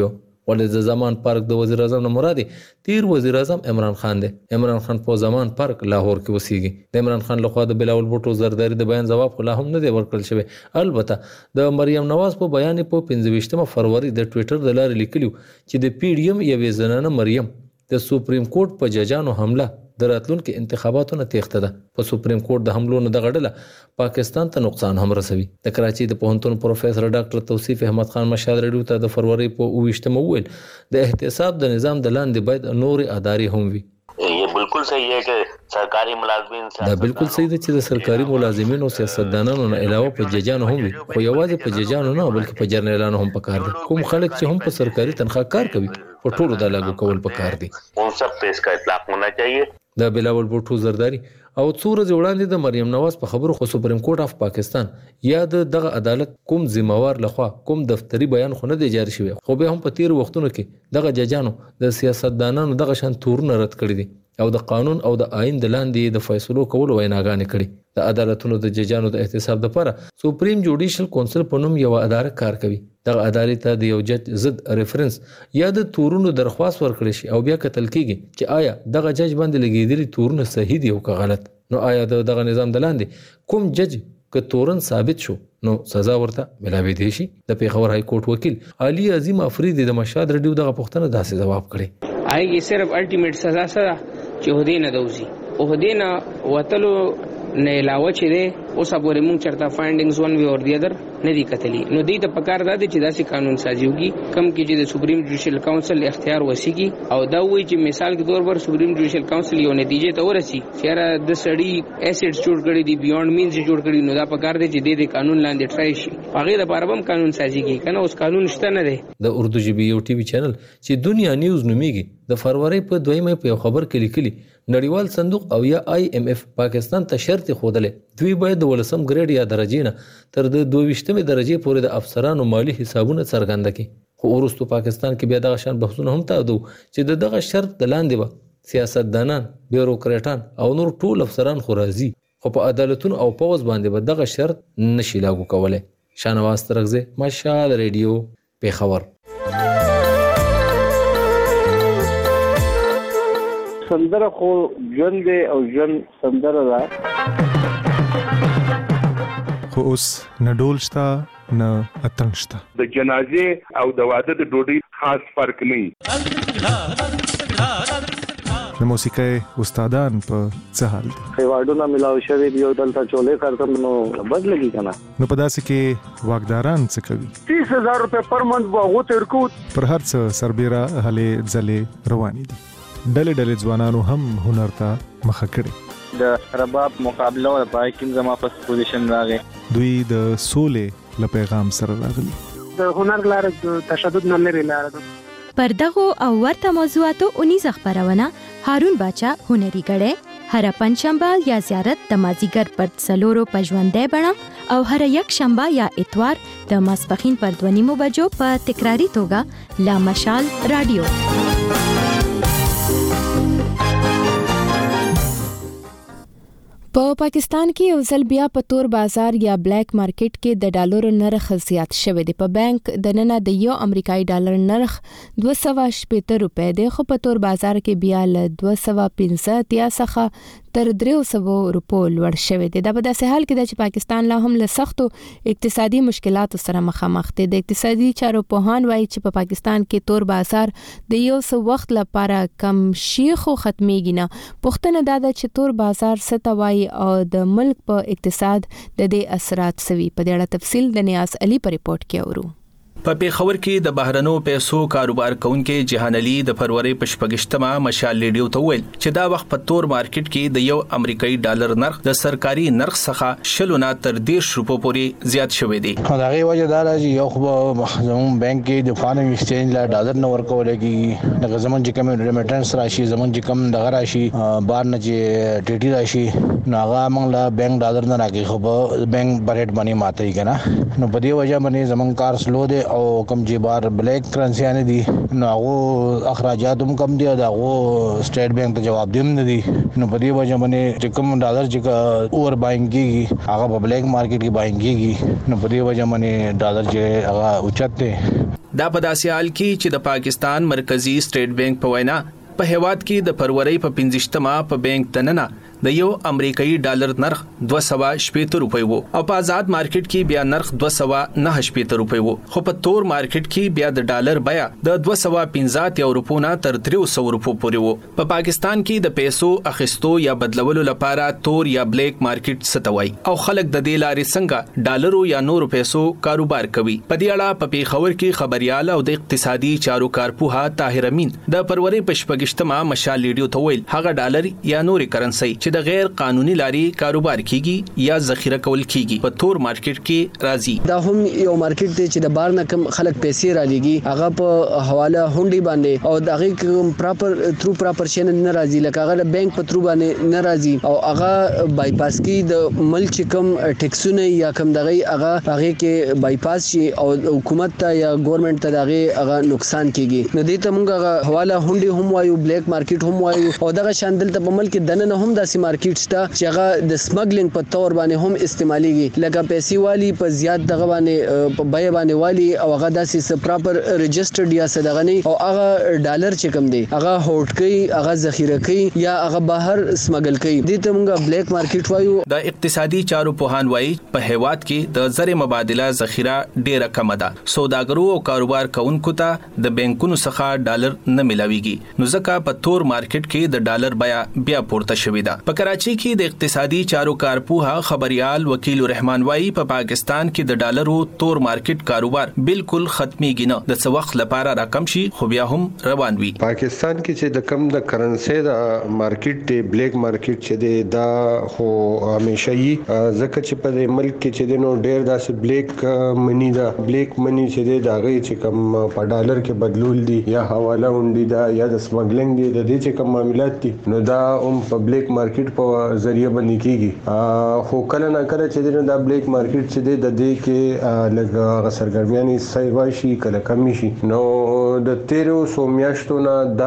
ولې د زمان پارک د وزیر اعظم نه مراد تیر وزیر اعظم عمران خان دی. عمران خان په زمان پارک لاهور کې اوسېږي. د عمران خان لخوا د بلاول بوټو زرداری د بیان جواب خو لا هم نه دی ورکړل شوی. البته د مریم نواز په بیان په پنځه ویشتمه فروری د ټوئیټر د لارې لیکلو چې د پی ډی ایم یوې زنانه مریم د سپریم کورټ په ججانو حمله د راتلونکو انتخاباتو نه تېښته ده. په سپریم کورټ د حملو نه دغه ډله پاکستان ته نقصان هم رسوي. د کراچۍ د پوهنتون پروفیسور ډاکټر توصیف احمد خان مشال ریډیو ته د فروری په اوه ویشتمه وویل د احتساب د نظام د لاندې باید نورې ادارې هم وي. یہ بالکل صحیح ہے کہ سرکاری ملازمین دا بالکل صحیح ده چې د سرکاري ملازمینو او سیاستدانانو نه علاوه په ججانو هم وي، خو یوازې په ججانو نه بلکې په جرنیلانو هم پکار دي. کوم خلک چې هم په سرکاري تنخواه کار کوي په ټولو دا لاګو کول پکار دي. ان سب په اس کا اطلاق ہونا چاہیے. د بلاول بوټو زرداری او څو ورځې وړاندې د مریم نواز په خبرو خو سپریم کورټ اف پاکستان یا د دغه عدالت کوم ذمہوار لخوا کوم دفتری بیان خو نه دی جاری شوی، خو به هم په تیر وختونو کې دغه ججانو د سیاستدانانو دغه شان تورونه رد کړی دي او د قانون او د آئین د لاندې د فیصلو کولو ویناګانې کړي. د عدالتونو د ججانو د احتساب لپاره سپریم جوډیشل کونسل په نوم یو اداره کار کوي. دغه ادارې ته د یو جج ضد ریفرنس یا د تورونو درخواست ورکړي شي او بیا کتل کیږي چې آیا دغه جج باندې لګیدلي تورونه صحیح دي او که غلط. نو آیا دغه نظام د لاندې کوم جج که تورن ثابت شو نو سزا ورته ملاوي شي. د پیښور های کورټ وکیل علي عظیم افریدي د مشهد ریډیو دغه پوښتنه داسې جواب کړي. آئے صرف الټیمیټ سزا سره چې هدي نه دوزي او هدي نه وتلو نه علاوه چې ده اوس پورې مونږ چرته فایندینګز ون وی اور دی ادر نه دي کتلی. نو دی ته پکار ده چې داسې قانون سازي وږي کم کې چې د سپریم جوډیشل کونسل اختیار وسیږي او دا وایي چې مثال کے طور پر سپریم جوډیشل کونسل یو نتیجې ته ورسي چې د سړی ایسیډز جوړ کړي دي بیونډ مینز جوړ کړي، نو دا پکار ده چې د قانون لاندې ټرای شي. هغه د پاربم قانون سازي کوي کنه اوس قانون شته نه دی. د اردو ژبې یو ټي وي چینل چې دنیا نیوز نومیږي د فروری په دویمه په خبر کې لیکلي نړیوال صندوق او یا آی ایم ایف پاکستان ته شرط خوده دوی باید د ولسم ګریډ یا درجې نه تر د دوه ویشتمې درجې پورې د افسرانو مالی حسابونه څرګنده کړي. خو وروسته پاکستان کې بیا دغه شان بحثونه هم تاوده چې د دغه شرط د لاندې به سیاستدانان، بیوروکراټان او نور ټول افسران خو راځي، خو په عدالتونو او پوز باندې به دغه شرط نشي لاګو کولای. شانواز ترغزه، مشال ریډیو، پیښور. سندره خو ژوند دی او ژوند سندره ده، خو اوس نه ډول شته نه اتڼ شته. د جنازې او د واده د ډوډۍ خاص فرق نه. د موسیقۍ استادان په څه حال دي؟ خیواډونه ملاو شوی دی او دلته چولې کارتم نو بد لګي کنه. نو په داسې کې واګداران څه کوي؟ تیس هزار روپے پر منت واغو تر کو پر هر څه سربېره هلې ځلې روانې دي. ډلې ډلې ځوانانو هم هنر ته مخه کړې. د رباب مقابله او پای کې زما په پوزیشن راغی. دوی د سولې له پیغام سره راغلي. د هنر لار د تشدد نه لري لار ده. پر دغه او ورته موضوعاتو اونیزه خبرونه هارون باچا هنري غړې هر پنځشنبه یا زیارت د مازیګر پر څلورو پژوندې بڼه او هر یک شنبه یا اتوار د ماسپخین پر دوه نیمو بجو په تکراری توګه لا مشال رادیو. په پاکستان کې یو ځل بیا په تور بازار یا بلیک مارکیټ کې د ډالرو نرخ زیات شوی دی. په بانک د نن د یو امریکایي ډالر نرخ دوه سوه شپږ روپۍ دی، خو په تور بازار کې بیا له دوه سوه پنځه اتیا څخه تر درې سوه روپو لوړ شوی دی. دا په داسې حال کې ده چې پاکستان لا هم له سختو اقتصادي مشکلاتو سره مخامخ دی. د اقتصادي چارو پوهان وایي چې په پاکستان کې تور بازار د یو څه وخت لپاره کم شي خو ختمېږي نه. پوښتنه دا ده چې تور بازار څه ته وایي او د ملک په اقتصاد د دې اثرات سوي. په دې اړه تفصیل د نیاز علي په ریپورت کې اورو. په پیښور کې د بهرنو پیسو کاروبار کوونکې جهان علي د فروری په شپږشتمه مشال ریډیو ته ویل چې دا وخت په تور مارکیټ کې د یو امریکایي ډالر نرخ د سرکاري نرخ څخه شل نه تر دېرش روپو پورې زیات شوی دی. دا غي وجه دا راځي یو خو زمون بانک کې د فارن ایکسچینج لا ډالر نه ورکول کېږي، د زمون چې کوم ریمیټنس راشي زمون چې کوم دغه راشي بار نه چې ټي ټي راشي نو هغه موږ لا بانک ډالر نه راکې خو په بانک بریټ باندې ماته کېنا. نو په دې وجه باندې زمون کار سلو دی او کم جی بار بلیک کرنسیانه دي نو هغه اخراجات هم کم دي او هغه سټیټ بانک ته جواب دیم نه دي. نو په دې وجه باندې چې کوم ډالر چې اور باینګ کیږي هغه په بلیک مارکیټ کې باینګ کیږي، نو په دې وجه باندې ډالر چې هغه اوچت دي. دا په داسې حال کې چې د پاکستان مرکزی سټیټ بانک په وینا په هیواد کې د فروری په پنځشتمه په بانک دننه د یو امریکایي ډالر نرخ دوه سوه شپږ روپۍ وو او په آزاد مارکیټ کې بیا نرخ دوه سوه نه شپږ روپۍ وو خو په تور مارکیټ کې بیا د ډالر بیا د دوه سوه پنځه روپو نه تر درې سوه روپو پورې وو په پاکستان کې د پیسو اخیستو یا بدلولو لپاره تور یا بلیک مارکیټ ستوي او خلک د دې لارې څنګه ډالرو یا نورو پیسو کاروبار کوي په دې اړه په پیښور کې خبريال او د اقتصادي چارو کارپوها طاهر امین د فروری په شپږشتمه مشال لیډیو ته ویل هغه ډالر یا نوري کرنسي چې د غیر قانوني لاري کاروبار کیږي یا ذخیره کول کیږي په تور مارکیټ کې راځي دا هم یو مارکیټ دی چې د بار نه کم خلک پیسې را لګي هغه په حواله هونډي باندې او دغه کوم پراپر تھرو پراپر شین نه راځي لکه هغه بانک په تھرو باندې نه راځي او هغه بایپاس کی د ملک کم ټیکسونه یا کم دغه هغه هغه کې بایپاس شي او حکومت ته یا ګورنمنت ته دغه هغه نقصان کیږي نو دې ته موږ حواله هونډي هم وایو بلیک مارکیټ هم وایو او دغه شاندل ته په ملک دننه هم داسې مارکیټ شته چې هغه د سمګلینګ په تور باندې هم استعماليږي لکه پیسې والی په زیات دغه باندې په بای باندې والی او هغه داسې پراپر ريجسترډ یا صدغه نه او هغه ډالر چې کم دی هغه هوټ کوي هغه ذخیره کوي یا هغه بهر سمګل کوي دې ته موږ بلیک مارکیټ وایو د اقتصادي چارو پوهان وایي په هیواد کې د زر مبادله ذخیره ډیره کم ده سوداګرو او کاروبار کوونکو ته د بانکونو څخه ډالر نه ملاويږي نو ځکه په تور مارکیټ کې د ډالر بیا بیا پورته شوې ده په کراچي کې د اقتصادي چارو کارپوها خبريال وکیل رحمان وایي په پاکستان کې د ډالرو تور مارکیټ کاروبار بالکل ختميږي نه د څه وخت لپاره راکم شي خو بیا هم روان وي پاکستان کې چې د کم د کرنسي د مارکیټ دی بلیک مارکیټ چې دی دا خو همیشه یي ځکه چې په ملک کې چې دی نو ډېر داسې بلیک منی دا بلیک منی چې دی دا غي چې کم په ډالر کې بدلول دي یا حواله وندي دا یا د سمګلینګ دی د دې چې کوم معاملات دي نو دا هم په بلیک مارکیټ په ذریعہ باندې کیږي خو کله نه کله چې دا بلیک مارکیټ چې دی د دې کې لږ سرګرمیاني صحیح شي کله کم شي نو د تیرو سو میاشتو نه دا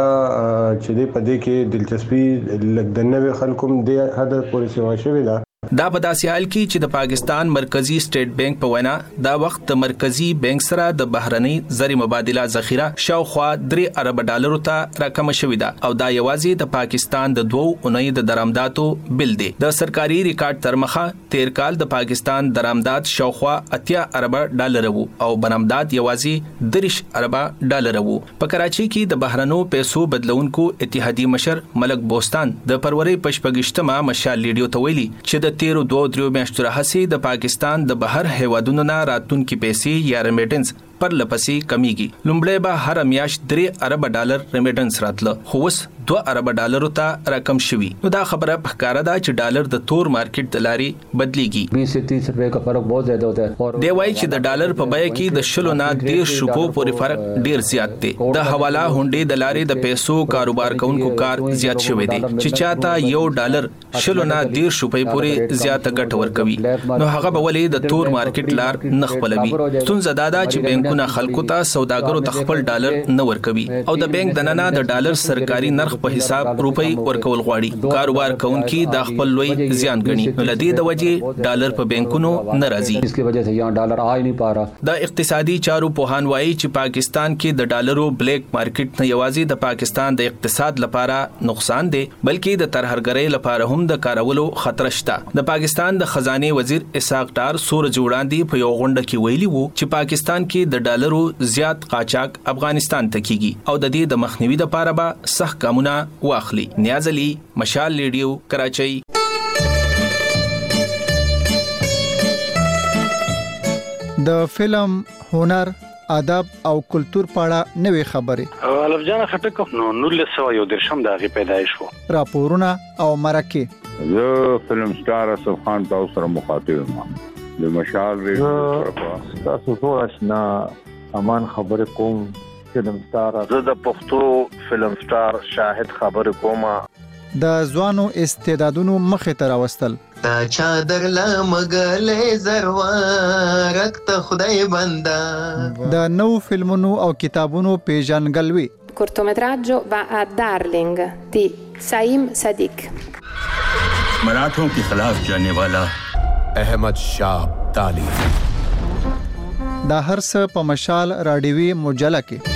چې دی په دې کې دلچسپي لږ د نوې خلکو د حد پورې سیوا شوی دا دا په داسې حال کې چې د پاکستان مرکزی سټیټ بانک په وینا دا وخت د مرکزی بانک سره د بهرنۍ زر مبادله ذخیره شاوخوا درې ارب ډالرو ته راکم شوې ده او دا یوازې د پاکستان د دوو اونۍ د درآمداتو بل دی د سرکاري ریکارډ تر مخه تیر کال د پاکستان درآمدات شاوخوا اتیا ارب ډالر وو او برآمدات یوازې دریش ارب ډالر وو په کراچي کې د بهرنو پیسو بدلونکو اتحادیه مشر ملک بوستان د فروری پشپګشتمه مشال لیډیو ته ویلي چې د تیرو دوه دریو میاشتو راهسي د پاکستان د بهر هیوادونو نه راتونکو پیسې یا ریمیټنس پر لپسې کمیږي لومړی به هر میاشت درې ارب ډالر ریمیټنس راتله خو اوس دوه ارب ډالر ته رقم شوی نو دا خبره په ښکارا ده چې ډالر د تور مارکیټ د لارې بدلیږي बीस से तीस रुपए का फर्क बहुत ज्यादा होता है دی وایي چې د ډالر په بیه کې د شلو نه ډیر شپو پورې فرق ډیر زیات دی د حواله هونډې د لارې د پیسو کاروبار کوونکو کار زیات شوی دی چې چاته یو ډالر شلو نه ډیر شپې پورې زیات ګټ ورکوي نو هغه به ولې د تور مارکیټ لار نه خپلوي ستونزه دا ده چې بانکونه خلکو ته سوداګرو ته خپل ډالر نه ورکوي او د بانک دننه د ډالر سرکاري نرخ په حساب روپۍ ورکول غواړي کاروبار کوونکي د خپل لوی زیان غني نو لدی د وجې ډالر په بانکونو ناراضي इसकी वजह से यहाँ डॉलर आ ही नहीं पा रहा د اقتصادي چارو پوهان وایي چې پاکستان کې د ډالرو بلیک مارکیټ نه یوازې د پاکستان د اقتصاد لپاره نقصان دی بلکې د ترهګرۍ لپاره هم د کارولو خطر شته د پاکستان د خزانه وزیر اسحاق ډار سور جوړاندي په یو غونډه کې ویلي وو چې پاکستان کې د ډالرو زیات قاچاق افغانستان ته کیږي او د دې د مخنیوي لپاره به سخت ګامونه واخلي نیاز علي مشال لیډیو کراچۍ د فلم هنر ادب او کلچر پاړه نوې خبرې الف جان خټک نو نور سو یو درشم د غي پیدایش وو راپورونه او مرکه زه فلم سٹار اسف خان تاسو سره مخاطب یم د مشال ریډیو تاسو ټول آشنا امان خبر کوم فلم سٹار زه د پښتو فلم سٹار شاهد خبر کوم د ځوانو استعدادونو مخه تر واستل تا چادر لا مغلې زروارک ته خدای بندا د نو فلمونو او کتابونو پیژنګلوي cortometraggio va a Darling di Saim Sadiq मराठों के खिलाफ जाने वाला अहमद शाह ताली دا هرڅ په مشال رادیوي مجله کې.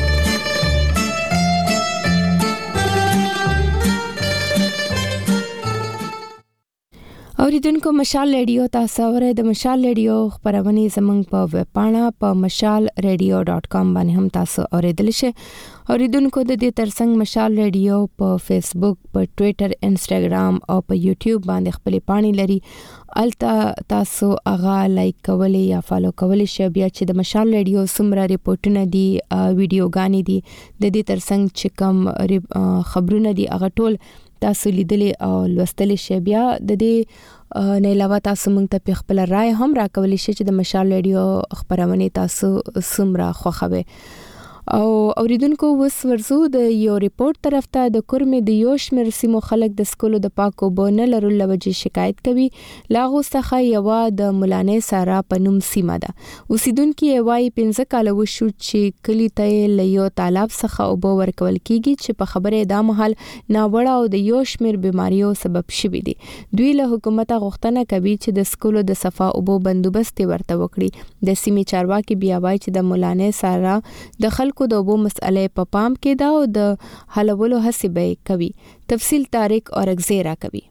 اوریدونکو مشال ریډیو تاسو اورئ. د مشال ریډیو خبرونه زمنګ په ویب پاڼه په مشال ریډیو ډاٹ کام باندې هم تاسو اوریدل شئ. اوریدونکو د دې ترڅنګ مشال ریډیو په فیسبوک، په ټوئیټر، انسټاګرام او په یوټیوب باندې خپل پاڼې لري. التا تاسو هغه لایک کولای یا فالو کولای شئ. بیا چې د مشال ریډیو سمره ریپورتونه دي، ویډیوګانې دي، د دې ترڅنګ چې کوم خبرونه دي هغه ټول تاسو لیدلې او لوستلې شئ. بیا د دې نه علاوه تاسو موږ ته په خپل رائے هم راکولی شئ چې د مشال ریډیو خبرونه تاسو سمره خوښوي. او اوریدونکو وس ورزو د یو ریپورت طرف ته د کورمې د یو شمېر سیمو خلک د سکولو د پاکو بونه لرلو لوجه شکایت کوي. لاغو څخه یو د مولانې سارا پنوم سیمه ده. اوسیدونکو یوای پنځه کال وشو چې کلی ته لیو طالب څخه او بو ورکول کیږي چې په خبره د محل ناوړه او د یو شمېر بیماریو سبب شوي دي. دوی له حکومت غوښتنه کوي چې د سکولو د صفا او بو بندوبست ورته وکړي. د سیمې چارواکي بیا وایي چې د مولانې سارا د خلکو د اوبو مسئله په پام کې دا او د حلولو هڅې به کوي. تفصیل طارق اورغزیرا کوي.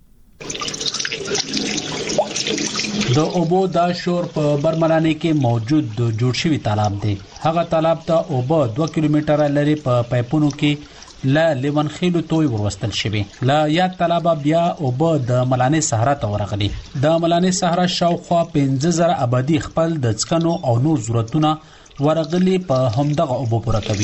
د اوبو دا شور په برملانه کې موجود د جوړ شوی تالاب دی. هغه تالاب ته اوبو دوه کیلومتره لري په پایپونو کې لا لیوان خېلو توي وروستل شوی. لا یا تالاب بیا اوبو د ملانه صحرا ته ورغلي. د ملانه صحرا شاوخوا پنځه زره آبادی خپل د څکنو او نور ضرورتونه ورغلي په همدغه اوبو پوره کوي.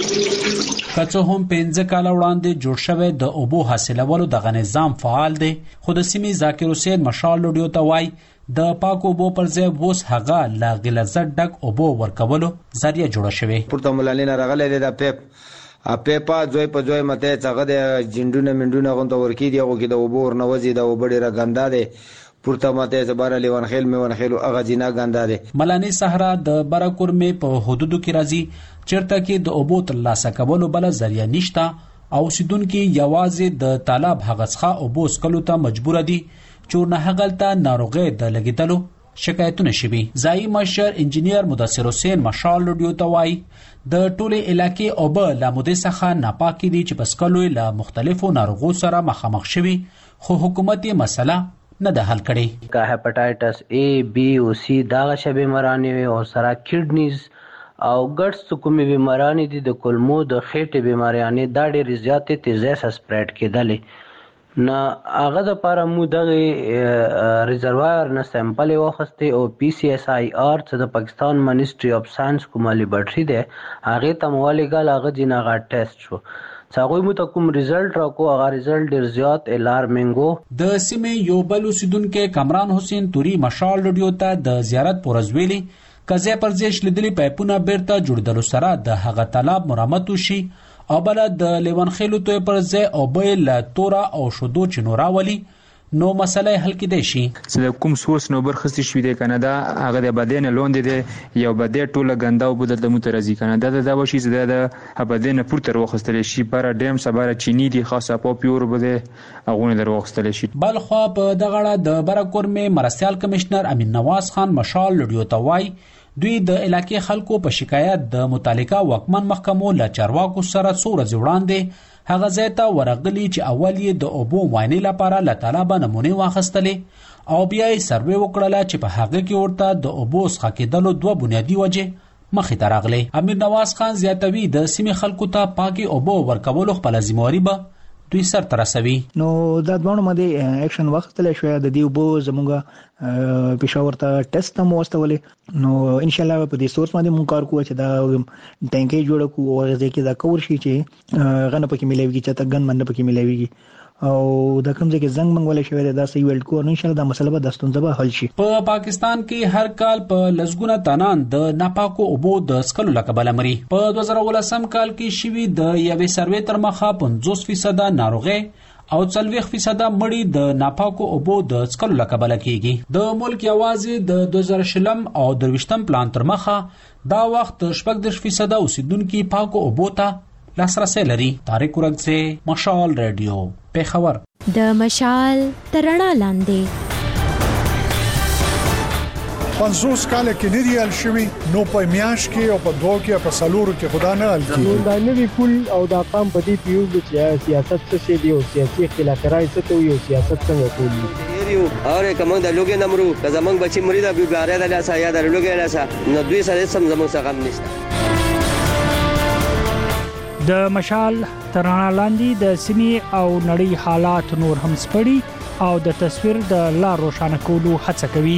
کڅو هم پنځه کال وړاندې جوړ شوی د اوبو حاصلولو دغه نظام فعال دی. خو د سیمې ذاکر حسین مشال لوډیو ته وای د پاکو اوبو پر ځای ووس هغه لا غلظت ډک اوبو ورکولو ذریعہ جوړه شوی. پورته ملالینه رغلې د پیپ ا پیپا زوی په زوی مته څنګه د جندونه منډونه غونډه ورکی دی. هغه کې د اوبو ورنوځي د اوبو ډیره ګنده دی. پورته ماته زبر لیوان خیل میوان خیل هغه جنا ګنده ده. ملانه صحرا د برکور می په حدودو کې راځي چیرته کې د اوبو ترلاسه کولو بل ذریعہ نشتا او سیدونکو یوازې د طالب هغڅخه اوبو سکلو ته مجبور دي. چورنه هغلته ناروغه د لګیدلو شکایتونه شوي. ځای مشر انجنیر مدثر حسین مشال لوډیو ته وای د ټوله علاقې اوبه لامده څخه ناپاکي دي چې پسکلو له مختلفو ناروغو سره مخامخ شوي. خو حکومت یې مسله نه ده حل کړي. کا هپاتایټس A, B او C دا شبه بیمارانی او سره کډنیز او ګټس کومې بیمارانی دي د کولمو د خېټې بیماریانی دا ډېر زیاتې تیزه سپریډ کېدلې. نه هغه د لپاره مو دغه ریزرویر نه سیمپل واخستې او پی سی ایس آی آر چې د پاکستان منیسټری اف ساينس کومه لیبرټری ده هغه ته مولګل هغه جنغه ټیسټ شو. څاغوي مو ته کوم ریزلټ راکو هغه ریزلټ ډیر زیات الارمینګو. د سیمې یو بل اوسیدونکو کمران حسین توري مشال لوډیو ته د زیارت پورزویلی کزه پرځش لیدلې پایپونه بیرته جوړدلو سره د هغه طلب مرامت وشي او بل د لیوان خېلو ته پرځه او بیل تورا او شودو چنوراولي نو مسله حل کېدای شي. چې کوم سورس نو برخصتي شوې د کانادا هغه د بدن لوند دي یو بده ټوله غندا او بدل د مترازي کانادا د دا وشي چې د بدن پورتر وخستل شي پر ډیم سباره چینی دي خاصه په پیور بده اغونه در وخستل شي. بل خو په دغه د برکور می مرستيال کمشنر امین نواز خان مشال لوډیو توای دوی د علاقې خلکو په شکایت د متعلقه وکمن محکمو له چارواکو سره څوره وړاندې هغه ځایته ورغلي چې اول یې د اوبو معاینې لپاره له طالبه نمونې واخیستلې او بیا یې سروې وکړله چې په هغه کې ورته د اوبو څخه کېدلو دوه بنیادي وجې مخې ته راغلي. امیر نواز خان زیاتوي د سیمې خلکو ته پاکي اوبو ورکولو خپل ذمہواری به دوی سر ترسوي. نو دا دوه باندې اکشن واخیستل شو د دې اوبو زموږه پېښور ته ټیسټ هم واستولې. نو ان شاء الله په دې سورس باندې مونږ کار کوو چې دا ټانکي جوړ کوو او ځکه دا کور شي چې غنه پکې ملایوي چې تا ګن منډه پکې ملایوي او د کوم ځای کې زنګ منګول شوی دا سی ویلډ کو ان شاء الله دا مسله به دستون زبه حل شي. په پاکستان کې هر کال په لزګونه تنان د ناپاکو اوبو د سکلو لقب لمري. په دوه زره ولسم کال کې شوی د یوې سروې تر مخه پنځوس فیصد ناروغه او څلوېښت فیصد مړی د ناپاکو اوبو د سکلو لقب لکېږي. د ملک یوازې د دوه زره شلم او درویشتم پلان تر مخه دا وخت شپږ دېرش فیصد اوسیدونکو پاکو اوبو ته لاسرسي لري. طارق اورغزی مشال رادیو پیښور. د مشال ترڼا لاندې پنځوس کال کې نه دی ال شوی نو په میاش کې او په دوه کې په سالورو کې خدا نه ال کی دا نوی کول او دا قام په دې پیو چې سیاست څه شي دی او سیاسي اختلاف راځي څه ته یو سیاست څنګه کوي یو اور کوم د لوګي نمرو که زمنګ بچی مری دا بیګاره د لاسه یا د لوګي لاسه نو دوی سره سم زموږ څخه هم نشته. د مشال ترانه لاندې د سیمې او نړۍ حالات نور هم سپړي او د تصویر د لار روښانه کولو هڅه کوي.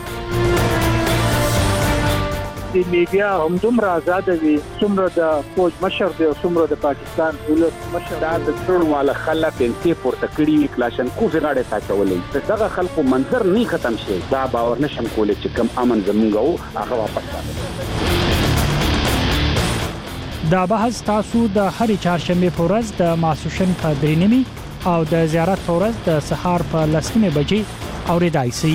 د میډیا هم دومره آزاد وي څومره د فوج مشر دی او څومره د پاکستان ولس مشر دا د ټول مال خلک انتي پورته کړی کلاشن کو غاړه تاچولې دغه خلکو منظر نه ختم شي دا باور نشم کولای چې کم امن زمونږ او هغه واپس راځي. دا بحث تاسو د هرې چهارشنبه په ورځ د ماسوشن په درې نیمې او د زیارت په ورځ د سهار په لسمه بجې اوریدای شئ.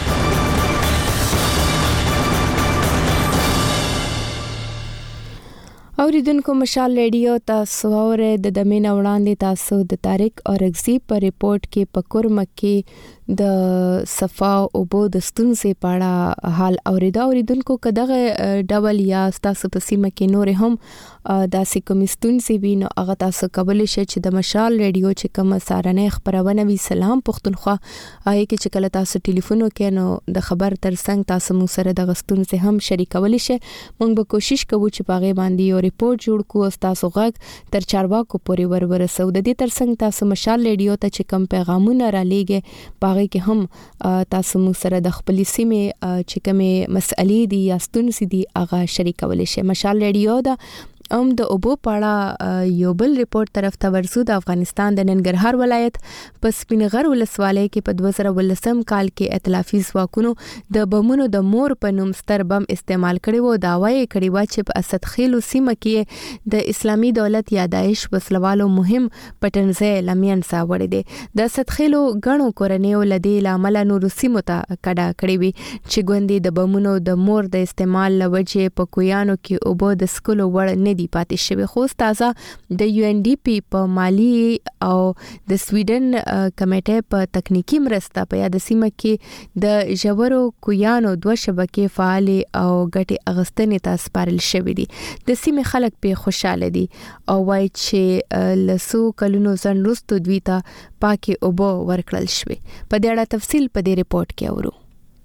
اوریدونکو مشال ریډیو تاسو اوره د دمن وړاندې تاسو د طارق اورغزي په ریپورت کې پکور مکه د صفا او بو د ستونزې پاړه حال اوریدا اوریدونکو کداغه ډبل یا تاسو په سیمه کې نور هم داسې کوم ستونزې وینو هغه تاسو قبول شي چې د مشال ریډیو چې کوم سارنه خبرونه وی سلام پښتونخوا آی کې چې کله تاسو ټلیفون وکړو د خبر ترڅنګ تاسو مو سره د ستونزې هم شریکول شي. موږ به کوشش کوو چې پاغه باندې ریپورت جوړ کو او تاسو غږ تر چارواکو پورې ورورسو. د دې ترڅنګ تاسو مشال ریډیو ته چې کوم پیغامونه را لېږي پاغه کې هم تاسو مو سره د خپل سیمه چې کومه مسئلې دي یا ستونزې دي هغه شریکول شي. مشال ریډیو دا ام د اوبو پاړه یو بل ریپورت طرف ته ورسو. د افغانستان د ننګرهار ولایت په سپینغر ولسوالۍ کې په دوه زره ولسم کال کې ائتلافي ځواکونو د بمونو د مور په نوم ستر بم استعمال کړي وو. داوای کړي و چې په اسد خیلو سیمه کې د اسلامي دولت یا داعش وسلوالو مهم پټنځای لمین ساوړي دي. د اسد خیلو غنو کورنیو لدی لامل نور سیمه ته کډا کړي وي چې ګوندې د بمونو د مور د استعمال لوجه په کویانو کې اوبو د سکولو وړ نه دی پاتې شوی. خو تازه د یو ان ډي پی په مالی او د سویډن کمیټې په تکنیکی مرسته په یاد سیمه کې د ژورو کویانو دوه شبکې فعال او ګټي اغستنې ته سپارل شوې دي. د سیمه خلک په خوشاله دي او وایي چې لسو کلونو ځن وروسته دوی ته پاکي اوبو ورکړل شوی. په دې اړه تفصیل په دې ریپورت کې اورو.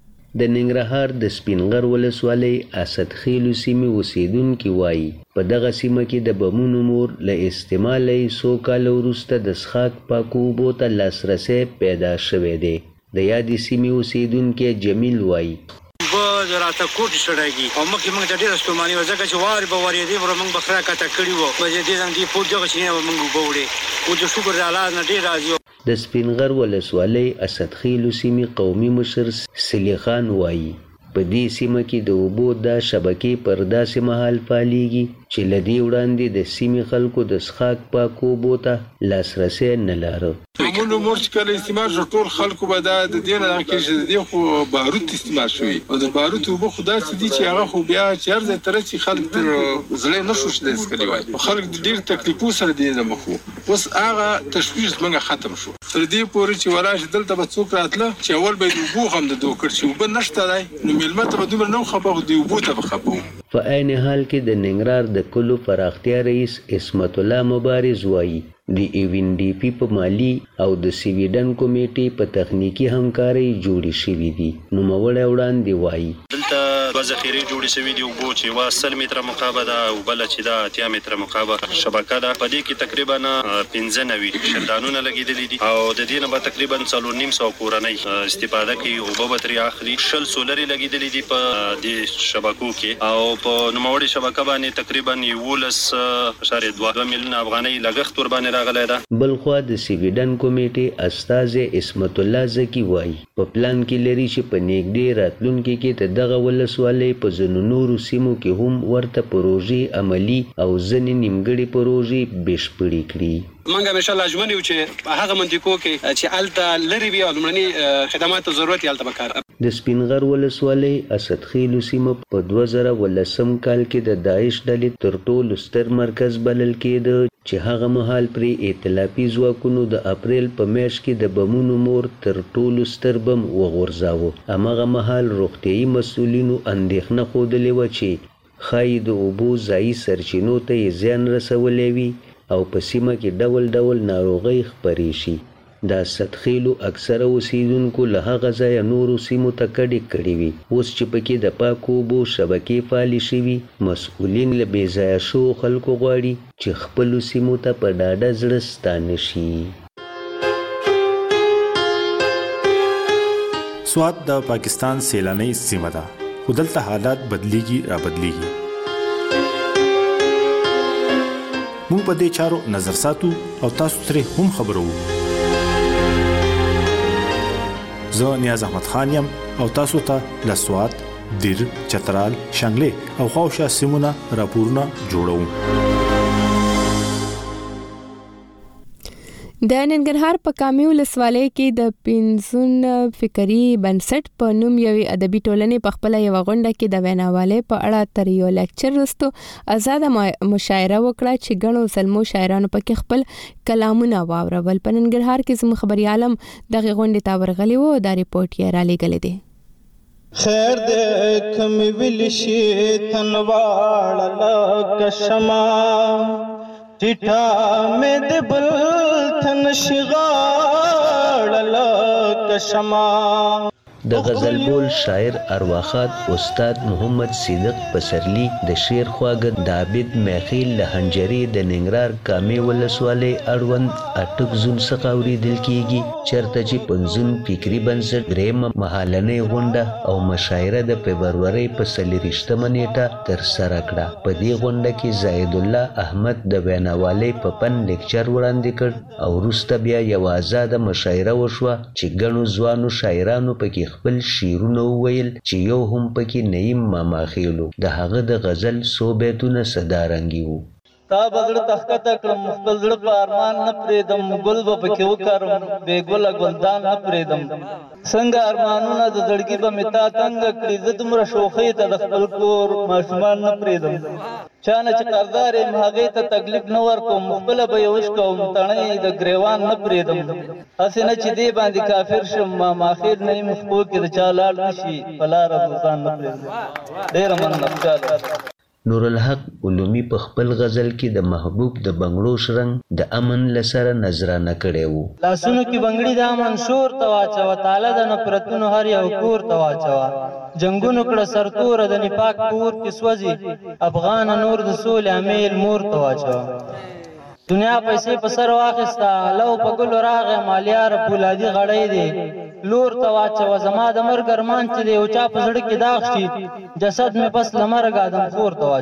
د ننګرهار د سپینغر ولسوالۍ اسد خیلو سیمې اوسیدونکي وایي په دغه سیمه کې د بمونو مور له استعماله څو کاله وروسته د څښاک پاکو اوبو ته لاسرسی پیدا شوی دی. د یادې سیمې اوسیدونکی جمیل وایي به راته کوټ شړایږي او مخکې موږ ته ډېره ستوماني وه ځکه چې وارې به ورېدې وره موږ به خره کته کړي وو په دې ځان دې پوټ دغه شي نه به موږ اوبه وړې او د شکر د الله نه ډېر راضي. د سپینغر ولسوالۍ اسد خیلو سیمې قومي مشر سلی خان وایي په دې سیمه کې د اوبو دا شبکې پر داسې مهال فعالېږي چې له دې وړاندې د سیمې خلکو د څښاک پاکو اوبو ته لاسرسی نه لاره. بمونو مور چې کله استعمال شو ټول خلکو به دا د دې نه دغه کېږي چې د دې خو باروت استعمال شوي او د باروت اوبه خو داسې دي چې هغه خو بیا چې هر ځای ته رسي خلک تر زړی نه شو چې د څښلي وای. خلک د ډېر تکلیفو سره دې نه مخ وو. اوس هغه تشویش زموږ ختم شو تر دې پورې چې وراشي دلته به څوک راتله چې اول به یې د اوبو غم د دوه کړ چې اوبه نشته دی نو میلمه ته به دومره نه خفه خو د اوبو ته به خفه وو. په عین حال کې د ننګرهار د کلو پراختیا رئیس عصمت الله مبارز وایي د یو ان ډي پی په مالی او د سویډن کمیټې په تخنیکی همکارۍ جوړې شوې دي. نوموړی وړاندې وایي دلته دوه ذخیرې جوړې شوې دي اوبو چې یوه سل متره مکعبه ده او بله چې ده اتیا متره مکعبه شبکه ده. په دې کې تقریبا پنځه نوي شلدانونه لګېدلي دي او د دې نه به تقریبا څلور نیم سوه کورنۍ استفاده کوي اوبه به ترې اخلي. شل سولرې لګېدلي دي په دې شبکو کې او په نوموړې شبکه باندې تقریبا یولس اشاریه دوه دوه میلیونه افغانۍ لګښت ورباندې راغلی ده. بلخوا د سویډن کمیټې استازی عصمت الله زکي وایي په پلان کې لري چې په نږدې راتلونکي کې د دغه ولسوالۍ په ځینو نورو سیمو کې هم ورته پروژې عملي او ځینې نیمګړې پروژې بشپړې کړي. موږ همیشه لاجمن یو چې په هغه منطقو کې چې هلته لرې وي او لومړني خدماتو ضرورت یې هلته به کار. د سپینغر ولسوالۍ اسدخیلو سیمه په دوه زره ولسم کال کې د داعش ډلې تر ټولو ستر مرکز بلل کېده چې هغه مهال پرې ائتلافي ځواکونو د اپریل په میاشت کې د بمونو مور تر ټولو ستر بم وغورځاوه. هماغه مهال روغتیایي مسؤلینو اندېښنه ښودلې وه چې ښایي د اوبو ځایي سرچینو ته یې زیان رسولی وي او په سیمه کې ډول ډول ناروغۍ خپرې شي. د اسدخیلو اکثره اوسیدونکو له هغه ځایه نورو سیمو ته کډې کړې وي. اوس چې پکې د پاکو اوبو شبکې فعالې شوي، مسؤلین له بې ځایه شوو خلکو غواړي چې خپلو سیمو ته په ډاډه زړه ستانه شي. سوات د پاکستان سیلانۍ سیمه ده، خو دلته حالات بدلیږي را بدلیږي. موږ په دې چارو نظر ساتو او تاسو ترې هم خبرو. زه نیاز احمد خان یم او تاسو ته له سوات، دیر، چترال، شانګلې او خواوشا سیمونه راپورونه جوړوم. د ننګرهار په کامې ولسوالۍ کې د پنځون فکري بنسټ په نوم یوې ادبي ټولنې په خپله یوه غونډه کې د ویناوالۍ په اړه تر یو لیکچر وروسته ازاده مشاعره وکړه چې ګڼو زلمو شاعرانو پکې خپل کلامونه واورول. په ننګرهار کې زموږ خبريالم دغه غونډې ته ورغلی و او دا ریپورت یې را لېږلی دی. خیر دې کمې ویل شي تنواړه لکه شمع ټیټه مې د بل تن شغاړه لکه شمع. د غزل بول شاعر ارواخات استاد محمد صدیق پسرلی د شعر خواږه د عابد میخیل له هنجرې د ننګرهار کامې ولسوالۍ اړوند اټک زون څخه اورېدل کېږي، چېرته چې پنځون فکري بنسټ درېیمه مهالنۍ غونډه او مشاعره د فبرورۍ په څلېرویشتمه نیټه ترسره کړه. په دې غونډه کې زاید الله احمد د ویناوالۍ په فن لیکچر وړاندې کړ او وروسته بیا یوه ازاده مشاعره وشوه چې ګڼو ځوانو شاعرانو پکې خپل شعرونه وویل چې یو هم پکې نعیم ماماخیلو د هغه د غزل څو بیتونه صدارنګي وو. تا بغړ تخته کړم خپل زړه په ارمان نه پرېږدم، ګل به پکې وکرم بې ګله ګلدان نه پرېږدم. څنګه ارمانونه د زړګي به مې تا تنګه کړي، زه دومره شوخۍ ته د خپل کور ماشومان نه پرېږدم. چا نه چې قرضدار یم هغې ته تکلیف نه ورکوم، خپله به یې وشکوم تڼۍ د ګریوان نه پرېږدم. هسې نه چې دې باندې کافر شم ماماخیل نه یم خپو کې د چا لاړ نه شي په لاره دوستان نه پرېږدم. ډېره مننه خوشحاله. نورالحق علومي په خپل غزل کې د محبوب د بنګړو شرنګ د امن له سره نظرانه کړی وو. لاسونو کې بنګړي د امن شور ته واچوه، تاله د نفرتونو هر یو کور ته واچوه. جنګونو کړه سرتوره د نفاق کور کې سوځي، افغان نور د سولې امیل مور ته واچوه. دنیا پیسې په سر واخیسته، لو په ګلو راغی مالیار پولادي غړی دی. لور ته واچوه زما د مرګ ارمان چې دی، یو چا په زړه کې داغ شي جسد مې پس له مرګه آدمخور ته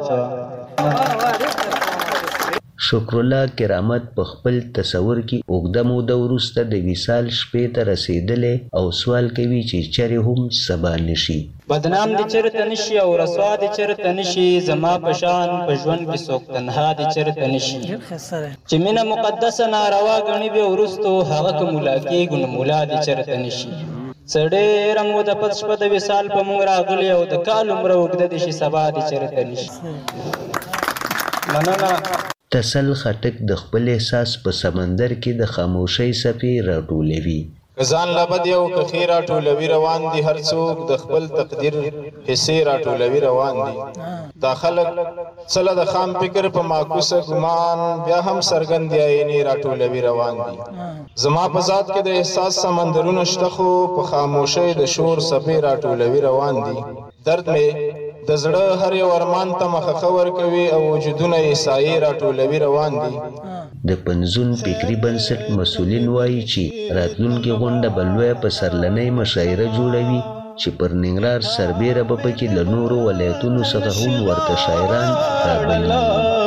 واچوه. شکر الله کرامت په خپل تصور کې اوږده موده وروسته د وصال شپې ته رسېدلی او سوال کوي چې چرې هم سبا نشي. بدنام دې چېرته نشي او رسوا دې چېرته نشي، زما په شان په ژوند کې څوک تنها دې چېرته نشي. چې مینه مقدسه ناروا ګڼي بیا وروستو هغه که مولا کېږو نو مولا دې چېرته نشي. څه ډېره موده پس شپه د وصال په موږ راغلې او د کال عمره اوږده دې شي سبا دې چېرته نشي. مننه. تسل خټک د خپل احساس په سمندر کې د خاموشۍ څپې راټولوي. ځان لبد یو که خیر راټولوي روان دي، هر څوک د خپل تقدیر حصې راټولوي روان دي. دا خلک څله د خام فکر په معکوسه ګمان بیا هم څرګند آینې راټولوي روان دي. زما په ذات کې د احساس سمندرونه شته خو په خاموشۍ د شور څپې راټولوي روان دي. درد مې د زړه هر یو ارمان ته مخه ورکوي او وجودونه یې سایې راټولوي روان دي. د پنځون فکري بنسټ مسؤلین وایي چې راتلونکې غونډه به لویه پسرلنۍ مشاعره جوړوي چې پر ننګرهار سربیره به پکې له نورو ولایتونو څخه هم ورته شاعران رابلي.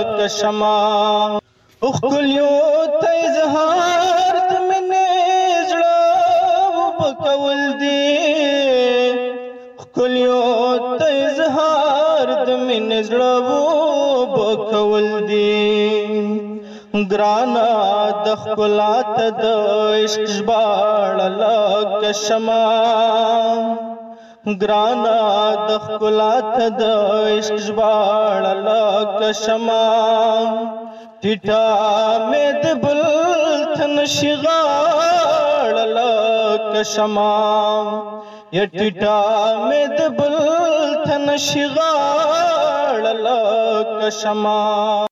ښکلیو ته اظهار د مینې زړه وبکول دي، ښکلیو ته اظهار د مینې زړه وبکول دي. ګرانا د ښکلا ته د عشق ژباړه لکه شمع، ګرانا د ښکلا ته د عشق ژباړه لکه شمع ټیټه مې د بل ته نشي غاړه لکه شمع یا ټیټه مې د بل ته نشي غاړه لکه شمع